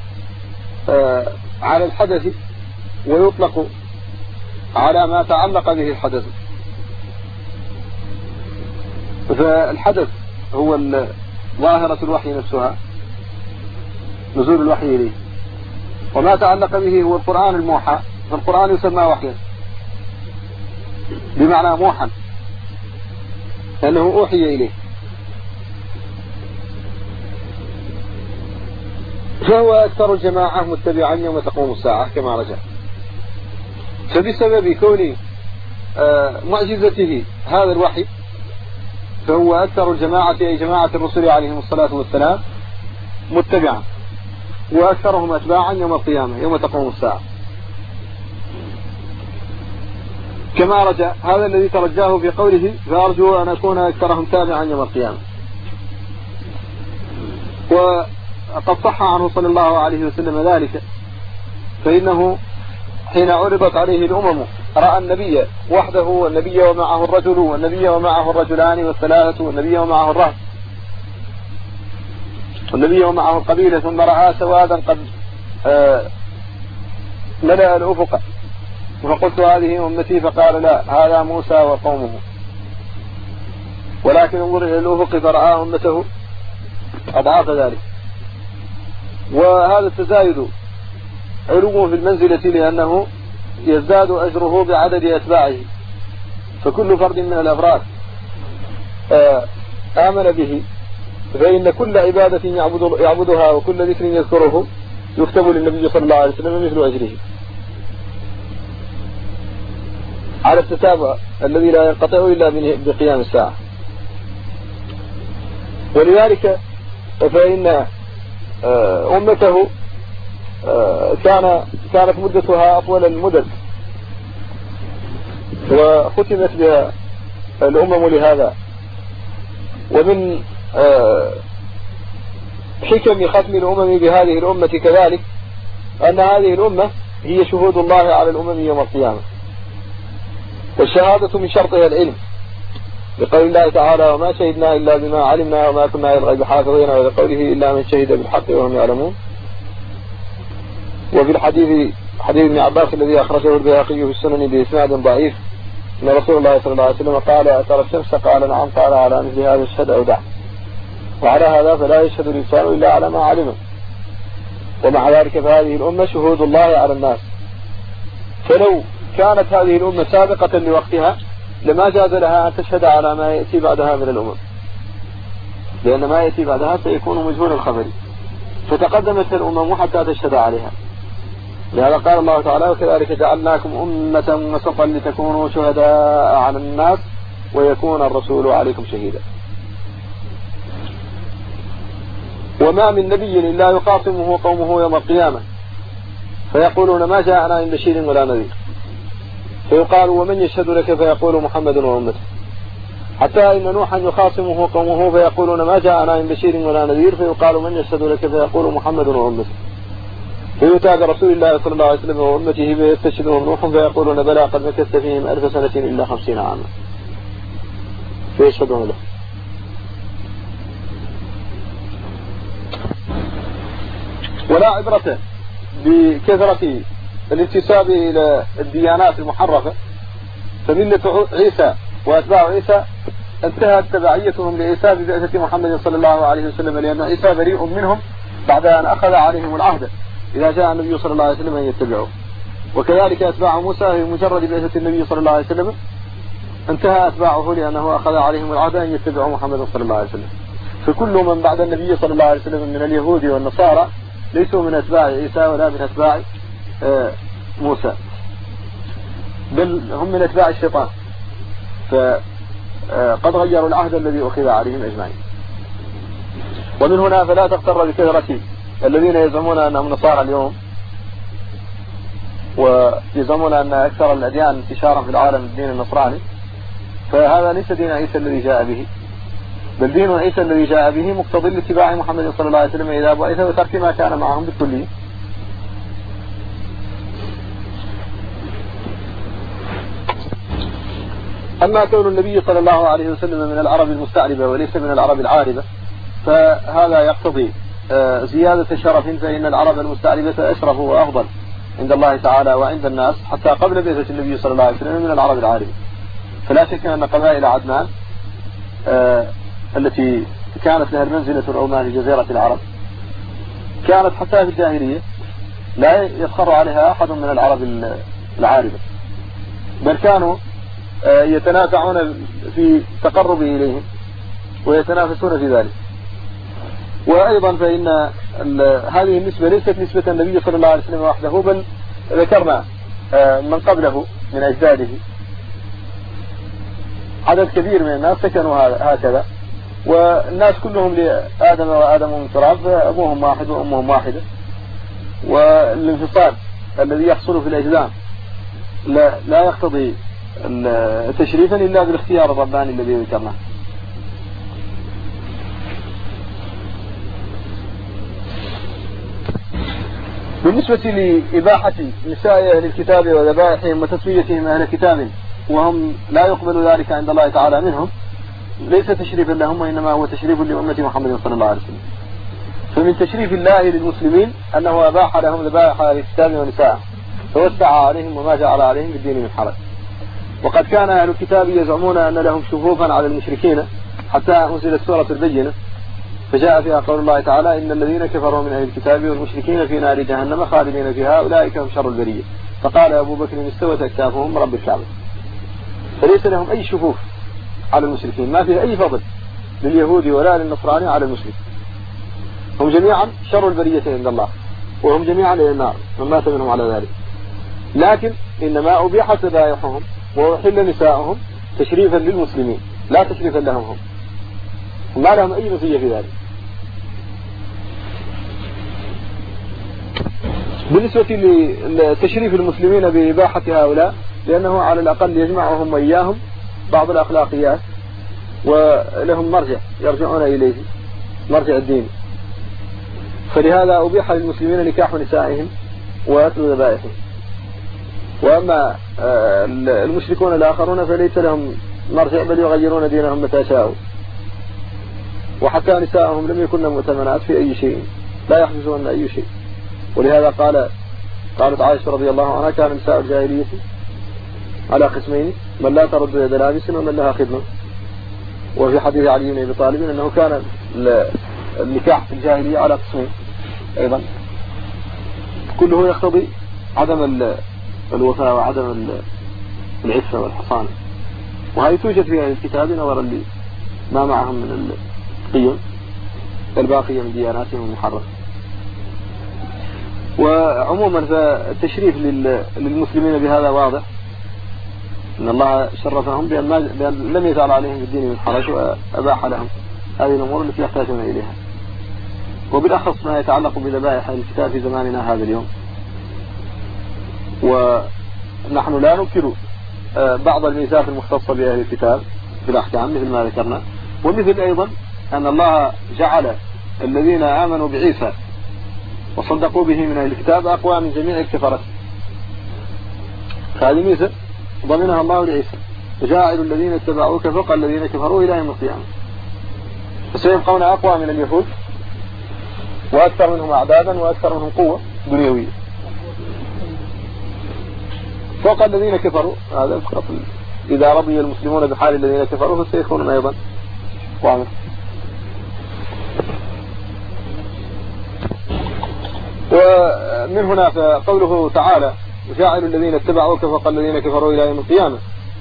على الحدث ويطلق على ما تعلق به الحدث. فالحدث هو ظاهرة الوحي نفسها، نزول الوحي إليه، وما تعلق به هو القرآن الموحى، فالقرآن يسمى وحيا بمعنى موحى لأنه أوحي إليه، فهو أكثر الجماعة متبعا يوم تقوم الساعة كما رجع. فبسبب كون معجزته هذا الوحي فهو أكثر الجماعة أي جماعة الرسل عليهم الصلاة والسلام متبعا، وأكثرهم أتباعا يوم القيامة يوم تقوم الساعة كما رجع. هذا الذي ترجاه في قوله فأرجو أن أكون أكثرهم تابعا يوم القيامة. وقد صح عنه صلى الله عليه وسلم ذلك، فإنه حين عرضت عليه الأمم رأى النبي وحده والنبي ومعه الرجل والنبي ومعه الرجلان والثلاثة والنبي ومعه الرهط والنبي ومعه القبيلة، ثم رأى سوادا قد ملأ الأفق، فقلت هذه أمتي، فقال لا هذا موسى وقومه، ولكن انظر إلى الأفق فرأى أمته أضعاف ذلك. وهذا التزايد علو في المنزلة لأنه يزداد أجره بعدد أتباعه، فكل فرد من الأفراد آمن به فإن كل عبادة يعبد يعبدها وكل ذكر يذكره يكتب للنبي صلى الله عليه وسلم مثل أجره على التتابع الذي لا ينقطع إلا بقيام الساعة. ولذلك فإن أمته كان كانت مدتها أطول المدد وختمت بها الأمم لهذا. ومن حكم ختم الأمم بهذه الأمة كذلك أن هذه الأمة هي شهود الله على الأمم يوم القيامة، والشهادة من شرطها العلم، بقول الله تعالى وما شهدنا إلا بما علمنا وما كنا للغيب حافظين، ولقوله إلا من شهد بالحق وهم يعلمون. وفي الحديث حديث ابن عباس الذي أخرجه البيهقي في السنن بإسناد ضعيف أن رسول الله صلى الله عليه وسلم قال أترى الشمس؟ قال نعم. قال على مثل هذا اشهد أو دع، وعلى هذا فلا يشهد الإنسان إلا على ما علمه. ومع ذلك فهذه الأمة شهود الله على الناس، فلو كانت هذه الأمة سابقة لوقتها لما جاز لها أن تشهد على ما يأتي بعدها من الأمم، لأن ما يأتي بعدها سيكون مجهول الخبر، فتقدمت الأمم حتى تشهد عليها. لهذا قال الله تعالى وكذلك جعلناكم أمة وسطا لتكونوا شهداء على الناس ويكون الرسول عليكم شهيدا. وما من نبي إلا يخاصمه قومه يوم القيامة فيقولون ما جاءنا من بشير ولا نذير، فيقال ومن يشهد لك؟ فيقول محمد وأمته، حتى إن نوحا يخاصمه قومه فيقولون ما جاءنا من بشير ولا نذير، فيقال من يشهد لك؟ فيقول محمد وأمته، فيؤتى برسول الله صلى الله عليه وسلم وأمته فيستشهدهم نوح فيقولون بلى قد مكثت فيهم ألف سنة إلا خمسين عاما، فيشهدون له. ولا عبرة بكثرة الانتساب إلى الديانات المحرفة، فملة عيسى وأتباع عيسى انتهت تبعيتهم لعيسى ببعثة محمد صلى الله عليه وسلم، لأن عيسى بريء منهم بعد أن أخذ عليهم العهد إذا جاء النبي صلى الله عليه وسلم أن يتبعوه. وكذلك أتباع موسى بمجرد بعثة النبي صلى الله عليه وسلم انتهى أتباعه لأنه أخذ عليهم العهد أن يتبعوا محمد صلى الله عليه وسلم. فكل من بعد النبي صلى الله عليه وسلم من اليهود والنصارى ليسوا من أتباع عيسى ولا من أتباع موسى، بل هم من أتباع الشيطان، فقد غيروا العهد الذي أخذ عليهم أجمعين. ومن هنا فلا تغتر بكثرة الذين يزعمون أنهم نصارى اليوم ويزعمون أن أكثر الأديان انتشارا في العالم الدين النصراني، فهذا ليس دين عيسى الذي جاء به، بل دين عيسى الذي جاء به مقتضي لاتباع محمد صلى الله عليه وسلم إذا بعث وترك ما كان معهم بالكلية. أما كون النبي صلى الله عليه وسلم من العرب المستعربة وليس من العرب العاربة، فهذا يقتضي زيادة شرف فإن العرب المستعربة أشرف وأفضل عند الله تعالى وعند الناس حتى قبل بعثة النبي صلى الله عليه وسلم من العرب العاربة. فلا شك أن قبائل عدنان التي كانت لها المنزلة العظمى في جزيرة العرب كانت حتى في الجاهلية لا يفخر عليها أحد من العرب العاربة، بل كانوا يتنافعون في تقرب إليهم ويتنافسون في ذلك. وأيضا فإن هذه النسبة ليست نسبة النبي صلى الله عليه وسلم وحده، بل ذكرنا من قبله من أجداده عدد كبير من الناس سكنوا هكذا، والناس كلهم لآدم وآدم من تراب، أبوهم واحد وأمهم واحدة، والانفصال الذي يحصل في الأجدام لا, لا يقتضي تشريفا إلا بالاختيار الرباني الذي ذكرناه. بالنسبة لإباحة نساء أهل الكتاب وذبائحهم وتسويتهم أهل كتاب وهم لا يقبل ذلك عند الله تعالى منهم ليس تشريفا لهم، وإنما هو تشريف لأمة محمد صلى الله عليه وسلم. فمن تشريف الله للمسلمين أنه أباح لهم ذبائح أهل الكتاب ونساء فوسع عليهم وما جعل عليهم بالدين من حرج. وقد كان أهل الكتاب يزعمون أن لهم شفوفا على المشركين حتى أنزلت سورة البينة فجاء فيها قول الله تعالى إن الذين كفروا من أهل الكتاب والمشركين في نار جهنم خالدين فيها أولئك هم شر البرية. فقال أبو بكر استوت أكتافهم رب الكعبة. فليس لهم أي شفوف على المشركين، ما فيه أي فضل لليهود ولا للنصراني على المشرك، هم جميعا شر البرية عند الله وهم جميعا إلى النار من مات منهم على ذلك. لكن إنما أبيحت ذبائحهم وأحل نساءهم تشريفا للمسلمين لا تشريفا لهم هم، ما لهم أي مزية في ذلك. بالنسبة لتشريف المسلمين بإباحة هؤلاء لأنه على الأقل يجمعهم وإياهم بعض الأخلاقيات ولهم مرجع يرجعون إليه مرجع الدين، فلهذا أبيح للمسلمين نكاح نسائهم وأكل ذبائحهم. وأما المشركون الآخرون فليس لهم مرجع بل يغيرون دينهم متى شاءوا، وحتى نسائهم لم يكن مؤتمنات في أي شيء لا يحجزون أي شيء. ولهذا قال قالت عائشة رضي الله عنها كان نساء الجاهلية على قسمين من لا ترد يد لابس ومن لها خدمة. وفي حديث علي بن أبي طالب أنه كان النكاح في الجاهلية على قسمين أيضا كله يقتضي عدم الوفاء وعدم العفة والحصانة، وهي توجد في أهل الكتاب نظرا لما معهم من القيم الباقية من دياناتهم المحرمة. وعموما فالتشريف للمسلمين بهذا واضح أن الله شرفهم بأن, ما بأن لم يجعل عليهم الدين من حرج وأباح لهم هذه الأمور التي يحتاجون إليها، وبالأخص ما يتعلق بذبائح الكتاب في زماننا هذا اليوم. ونحن لا ننكر بعض الميزات المختصة بأهل الكتاب في الأحكام مثل ما ذكرنا، ومثل أيضا أن الله جعل الذين آمنوا بعيسى وصدقوا به من أهل الكتاب أقوى من جميع الكفرة، فهذه ميزة ضمنها الله لعيسى وجاعل الذين اتبعوك فوق الذين كفروا إلى يوم القيامة، فسيبقون أقوى من اليهود وأكثر منهم أعدادا وأكثر منهم قوة دنيوية فوق الذين كفروا. هذا فقط إذا رضي المسلمون بحال الذين كفروا فسيكونون أيضا قوامة. ومن هنا فقوله تعالى وجاعل الذين اتبعوك فوق الذين كفروا إلى يوم القيامة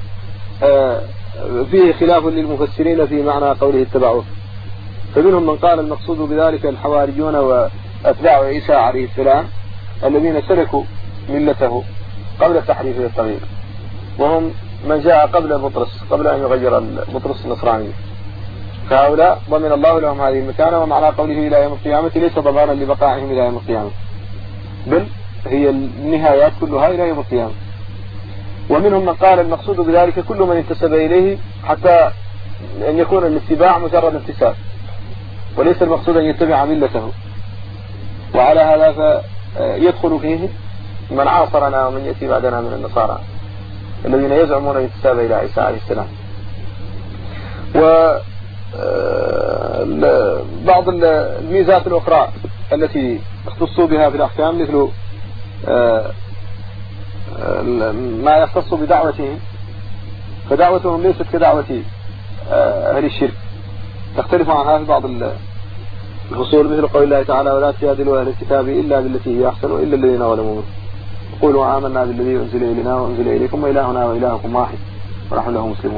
فيه خلاف للمفسرين في معنى قوله اتبعوك، فمنهم من قال المقصود بذلك الحواريون وأتباع عيسى عليه السلام الذين سلكوا ملته قبل تحريف الطريق، وهم من جاء قبل بطرس قبل أن يغير بطرس النصراني، فهؤلاء ضمن الله لهم هذه المكانة. ومعنى قوله إلى يوم القيامة ليس ضمانا لبقائهم إلى يوم القيامة بل هي النهايات كلها إلى يوم القيامة. ومنهم من قال المقصود بذلك كل من انتسب إليه حتى أن يكون الاتباع مجرد انتساب وليس المقصود أن يتبع ملته، وعلى هذا فيدخل فيه من عاصرنا ومن يأتي بعدنا من النصارى الذين يزعمون الانتساب إلى عيسى عليه السلام. بعض الميزات الأخرى التي اختصوا بها في الأحكام مثل ما يختص بدعوتهم، فدعوتهم ليست كدعوة أهل الشرك، تختلف عنها في بعض الفصول، مثل قول الله تعالى ولا تجادلوا أهل الكتاب إلا بالتي هي أحسن إلا الذين ظلموا منهم قولوا آمنا بالذي أنزل إلينا وأنزل إليكم وإلهنا وإلهكم واحد ونحن له مسلمون.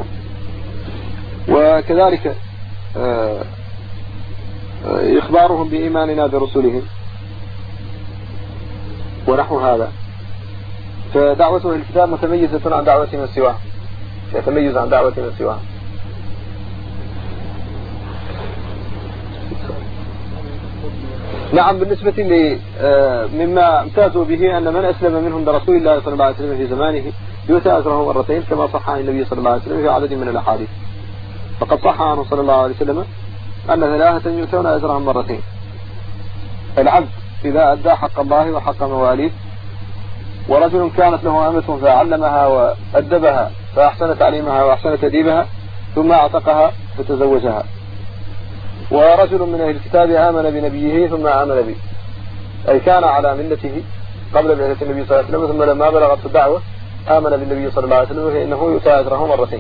وكذلك إخبارهم بإيماننا برسلهم ونحو هذا. فدعوته الكتاب متميزة عن دعوة من سواه، يتميز عن دعوة من سواه. نعم، بالنسبة لي مما امتازوا به أن من أسلم منهم برسول الله صلى الله عليه وسلم في زمانه يؤتى أجره مرتين، كما صح عن النبي صلى الله عليه وسلم في عدد من الأحاديث. فقد صح عنه صلى الله عليه وسلم أن ثلاثة يؤتون أجرهم مرتين: العبد إذا أدى حق الله وحق مواليه، ورجل كانت له أمة فعلمها وأدبها فأحسن تعليمها وأحسن تديبها ثم أعتقها فتزوجها، ورجل من أهل الكتاب آمن بنبيه ثم آمن به، أي كان على ملته قبل بعثة النبي صلى الله عليه وسلم، ثم لما بلغت الدعوة آمن بالنبي صلى الله عليه وسلم، فإنه يؤتى أجره مرتين.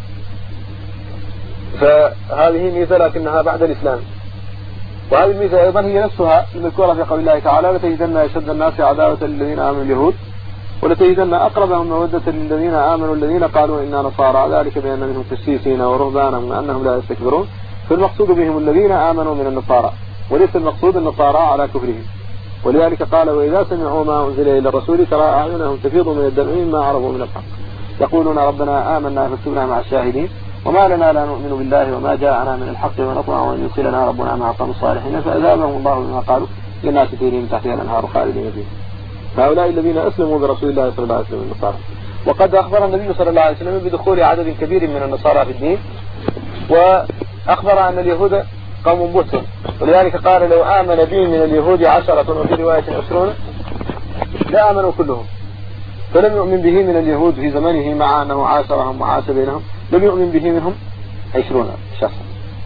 فهذه ميزة لكنها بعد الإسلام. وهذه الميزة أيضا هي نفسها المذكورة في قول الله تعالى لتجدن أشد الناس عداوة للذين آمنوا اليهود ولتجدن أقربهم مودة للذين آمنوا الذين قالوا إنا نصارى، ذلك بأن منهم قسيسين ورهبانا وأنهم لا يستكبرون. فالمقصود بهم الذين آمنوا من النصارى، وليس المقصود النصارى على كفرهم. ولذلك قال وإذا سمعوا ما أنزل إلى الرسول ترى أعينهم تفيض من الدمع مما عرفوا من الحق يقولون ربنا آمنا فاكتبنا مع الشاهدين وما لنا لا نؤمن بالله وما جاءنا من الحق ونطمع أن يدخلنا ربنا مع القوم الصالحين فأذابهم الله بما قالوا للناس تجري من تحتها الأنهار خالدين فيها. فهؤلاء الذين أسلموا برسول الله صلى الله عليه وسلم النصارى. وقد أخبر النبي صلى الله عليه وسلم بدخول عدد كبير من النصارى في الدين، وأخبر أن اليهود قوم بهت، ولذلك قال لو آمن بي من اليهود عشرة وفي رواية عشرون لا آمنوا كلهم. فلم يؤمن به من اليهود في زمنه مع أنه عاشرهم وعاش بينهم، لم يؤمن به منهم عشرون شخصا.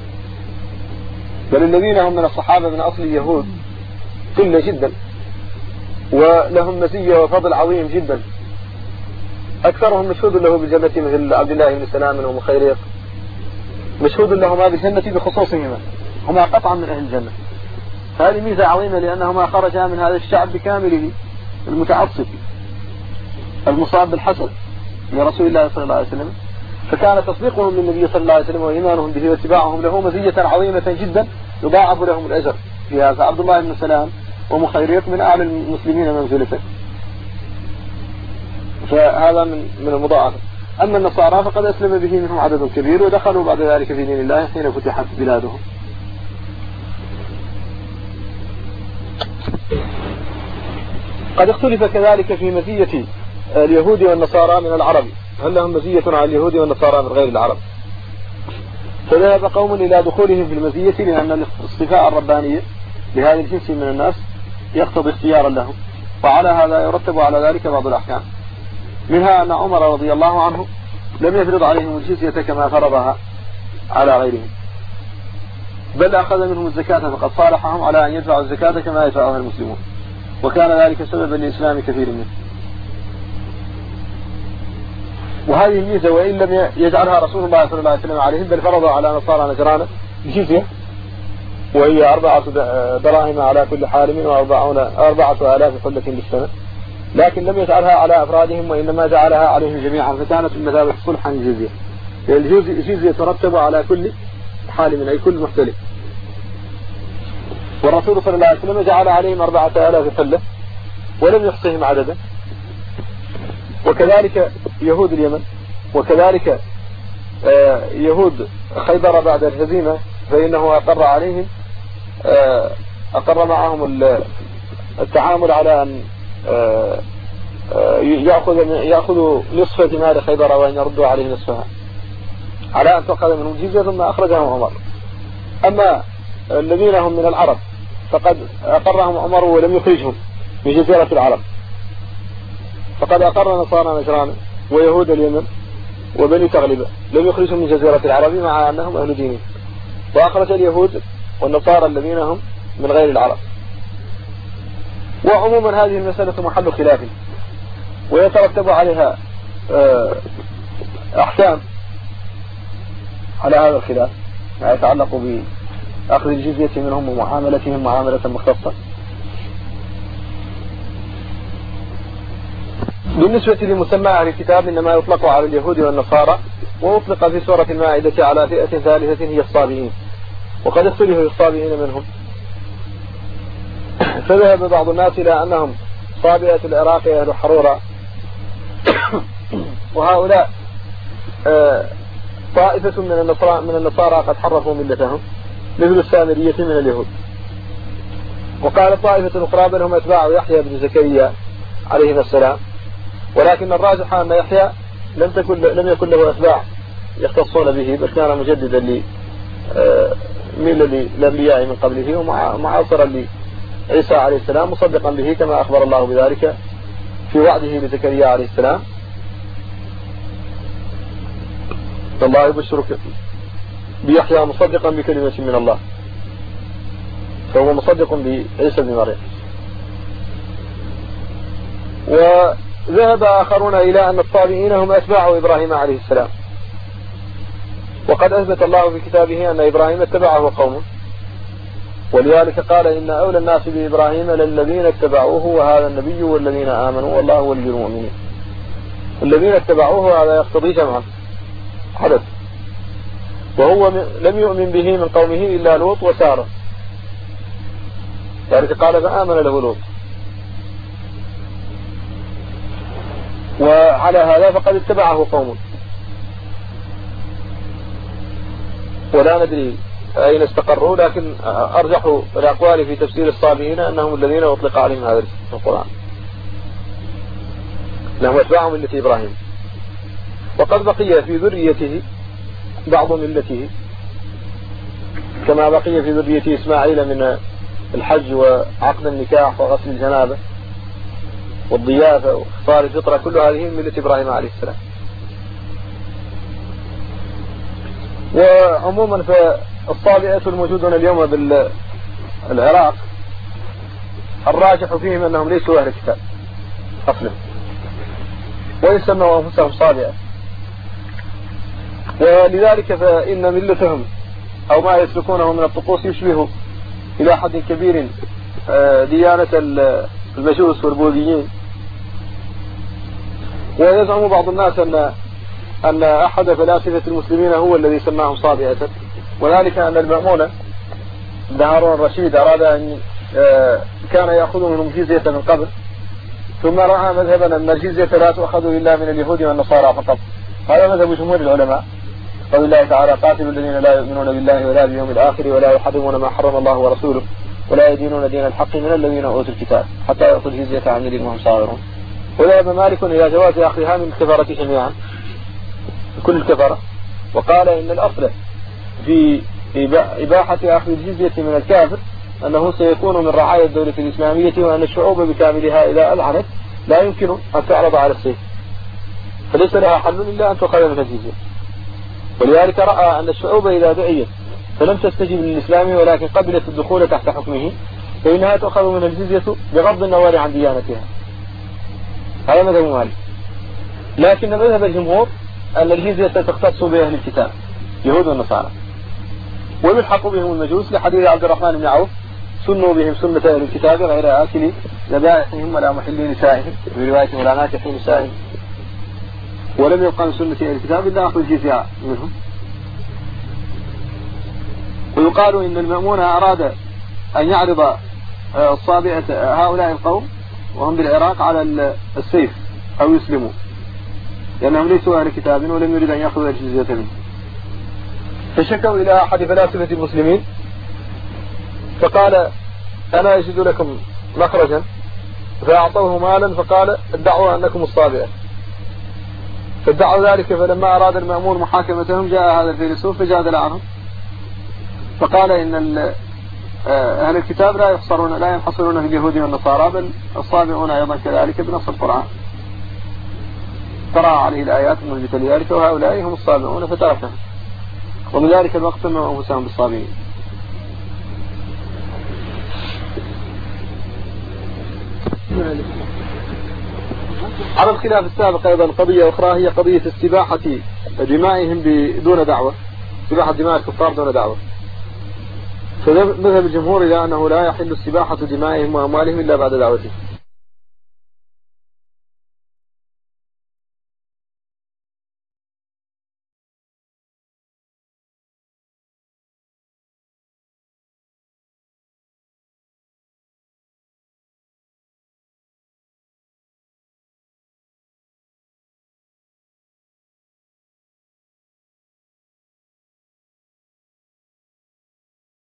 بل الذين هم من الصحابة من أصل اليهود قلة جدا، ولهم مزية وفضل عظيم جدا. أكثرهم مشهود له بالجنة مثل عبد الله بن سلام ومخيريق، مشهود لهما بالجنة بخصوصهما، هما قطعا من أهل الجنة. هذه ميزة عظيمة لأنهما خرجا من هذا الشعب بكامله المتعصب المصاب بالحسد لرسول الله صلى الله عليه وسلم، فكان تصديقهم للنبي صلى الله عليه وسلم وإيمانهم به واتباعهم له مزية عظيمة جدا يضاعف لهم الأجر فيها. فعبد الله بن سلام ومخيريق من أعلى المسلمين منزلة، فهذا من من المضاعفة. أما النصارى فقد أسلم به منهم عدد كبير ودخلوا بعد ذلك في دين الله حين فتحت بلادهم. قد اختلف كذلك في مزية اليهود والنصارى من العرب، هل لهم مزية على اليهود والنصارى من غير العرب؟ فذهب قوم إلى دخولهم في المزية لأن الاصطفاء الربانية لهذا الجنس من الناس يقتضي اختيارا لهم، وعلى هذا يرتب على ذلك بعض الأحكام، منها أن عمر رضي الله عنه لم يفرض عليهم الجزية كما فرضها على غيرهم، بل أخذ منهم الزكاة فقد صالحهم على أن يدفعوا الزكاة كما يدفعها المسلمون، وكان ذلك سببا لإسلام كثير منهم. وهذه الميزة وإن لم يجعلها رسول الله صلى الله عليه وسلم عليهم بل فرض على نصارى نجران الجزية، وهي أربعة دراهم على كل حالم وأربعة آلاف حلة بالسنة، لكن لم يجعلها على أفرادهم وإنما جعلها عليهم جميعا، فكانت المثابة صلحا الجزية. الجزية ترتب على كل حالم أي كل محتلف، والرسول صلى الله عليه وسلم جعل عليهم أربعة آلاف حلة ولم يحصهم عددا. وكذلك يهود اليمن، وكذلك يهود خيبر بعد الهزيمة فإنه أقر عليهم أقر معهم التعامل على أن يأخذ يأخذوا نصف ثمار خيبر وأن يردوا عليه نصفها على أن تأخذ منهم جزية، ثم أخرجهم عمر. أما الذين هم من العرب فقد أقرهم عمر ولم يخرجهم من جزيرة العرب، فقد أقر نصارى نجران ويهود اليمن وبني تغلبة لم يخرجهم من جزيرة العرب مع أنهم أهل دين، وأخرج اليهود والنصارى الذين هم من غير العرب. وعموما هذه المسألة محل خلاف ويترتب عليها أحكام على هذا الخلاف ما يتعلق بأخذ الجزية منهم ومعاملتهم معاملة مختصة. بالنسبة لمسمى أهل الكتاب إنما يطلق على اليهود والنصارى، وأطلق في سورة المائدة على فئة ثالثة هي الصابئين، وقد اختلف الصابئين منهم، فذهب بعض الناس إلى أنهم صابئة العراق أهل حرورة، وهؤلاء طائفة من النصارى من النصارى قد حرفوا ملتهم مثل السامرية من اليهود. وقال طائفة أخرى بل هم أتباع يحيى بن زكريا عليه السلام، ولكن الراجح أن يحيى لم تكن لم يكن له أتباع يختصون به، بل كان مجددا لميل الأنبياء من قبله ومعاصرا لعيسى عليه السلام مصدقا به كما أخبر الله بذلك في وعده لزكريا عليه السلام: الله يبشرك بيحيى مصدقا بكلمة من الله، فهو مصدق بعيسى بن مريم. وذهب آخرون إلى أن الصابئين هم أتباع إبراهيم عليه السلام، وقد أثبت الله في كتابه أن إبراهيم اتبعه قومه، ولذلك قال إن أولى الناس بإبراهيم للذين اتبعوه وهذا النبي والذين آمنوا والله ولي المؤمنين. الذين اتبعوه هذا يقتضي جمعا حدث، وهو لم يؤمن به من قومه إلا لوط وسارة، ذلك قال فآمن له لوط. وعلى هذا فقد اتبعه قوم، ولا ندري أين استقروا، لكن أرجح الأقوال في تفسير الصابئين أنهم الذين أطلق عليهم هذا في القرآن، لهم أتباع ملة إبراهيم. وقد بقي في ذريته بعض ملته، كما بقي في ذرية إسماعيل من الحج وعقد النكاح وغسل الجنابة والضيافة وإفطار الفطرة، كل هذه من ملة إبراهيم عليه السلام. وعموما فالصابئة الموجودون اليوم بالعراق الراجح فيهم أنهم ليسوا أهل الكتاب أصلا، ويسموا أنفسهم صابئة، ولذلك فإن ملتهم أو ما يسلكونه من الطقوس يشبه إلى حد كبير ديانة المجوس والبوذيين. ويزعم بعض الناس أن أن أحد فلاسفة المسلمين هو الذي سماهم صابئة، وذلك أن المأمون بن هارون الرشيد أراد أن كان يأخذ منهم جزية من قبل، ثم رأى مذهبا أن الجزية لا تؤخذ إلا من اليهود والنصارى فقط. هذا مذهب جمهور العلماء، قال الله تعالى: قاتلوا الذين لا يؤمنون بالله ولا باليوم الآخر ولا يحرمون ما حرم الله ورسوله ولا يدينون دين الحق من الذين أوتوا الكتاب حتى يأخذوا الجزية عن يد وهم صاغرون. وذهب مالك إلى جواز أخذها من الكفرة جميعا، كل الكفرة، وقال إن الأصل في إباحة أخذ الجزية من الكافر أنه سيكون من رعاية الدولة الإسلامية، وأن الشعوب بكاملها إذا ألعنت لا يمكن أن تعرض على السيف، فليس لها حل إلا أن تؤخذ من الجزية. ولذلك رأى أن الشعوب إذا دعيت فلم تستجب للإسلام ولكن قبلت الدخول تحت حكمه فإنها تؤخذ من الجزية بغض النظر عن ديانتها. هذا مذهب مالك. لكن مذهب الجمهور أن الجزية تختص بأهل الكتاب يهود والنصارى، ويلحق بهم المجوس لحديث عبد الرحمن بن عوف: سنوا بهم سنة أهل الكتاب غير آكل ذبائحهم ولا محل نسائهم، في رواية ولا ناكح نسائهم، ولم يبقى من سنة أهل الكتاب إلا أخذ الجزية منهم. ويقال إن المأمون أراد أن يعرض الصابئة هؤلاء القوم وهم بالعراق على السيف أو يسلموا، لأنهم ليسوا أهل كتاب ولم يريد أن يأخذ الجزية منهم. فشكوا إلى أحد فلاسفة المسلمين فقال: أنا أجد لكم مخرجا، فأعطوه مالا فقال: ادعوا أنكم الصابئة. فادعوا ذلك، فلما أراد المأمون محاكمتهم جاء هذا الفيلسوف فجادل عنهم فقال إن أهل الكتاب لا يحصرون لا ينحصرون في اليهود والنصارى، بل الصابئون أيضا كذلك بنص القرآن. قرأ عليه الآيات المثبتة لذلك، وهؤلاء هم الصابئون فتركهم، ومن ذلك الوقت سموا أنفسهم بالصابئين. ذلك. على الخلاف السابق أيضا قضية أخرى هي قضية استباحة دمائهم دون دعوة، استباحة دماء الكفار دون دعوة. فمذهب الجمهور إلى أنه لا يحل استباحة دمائهم وأموالهم إلا بعد دعوته.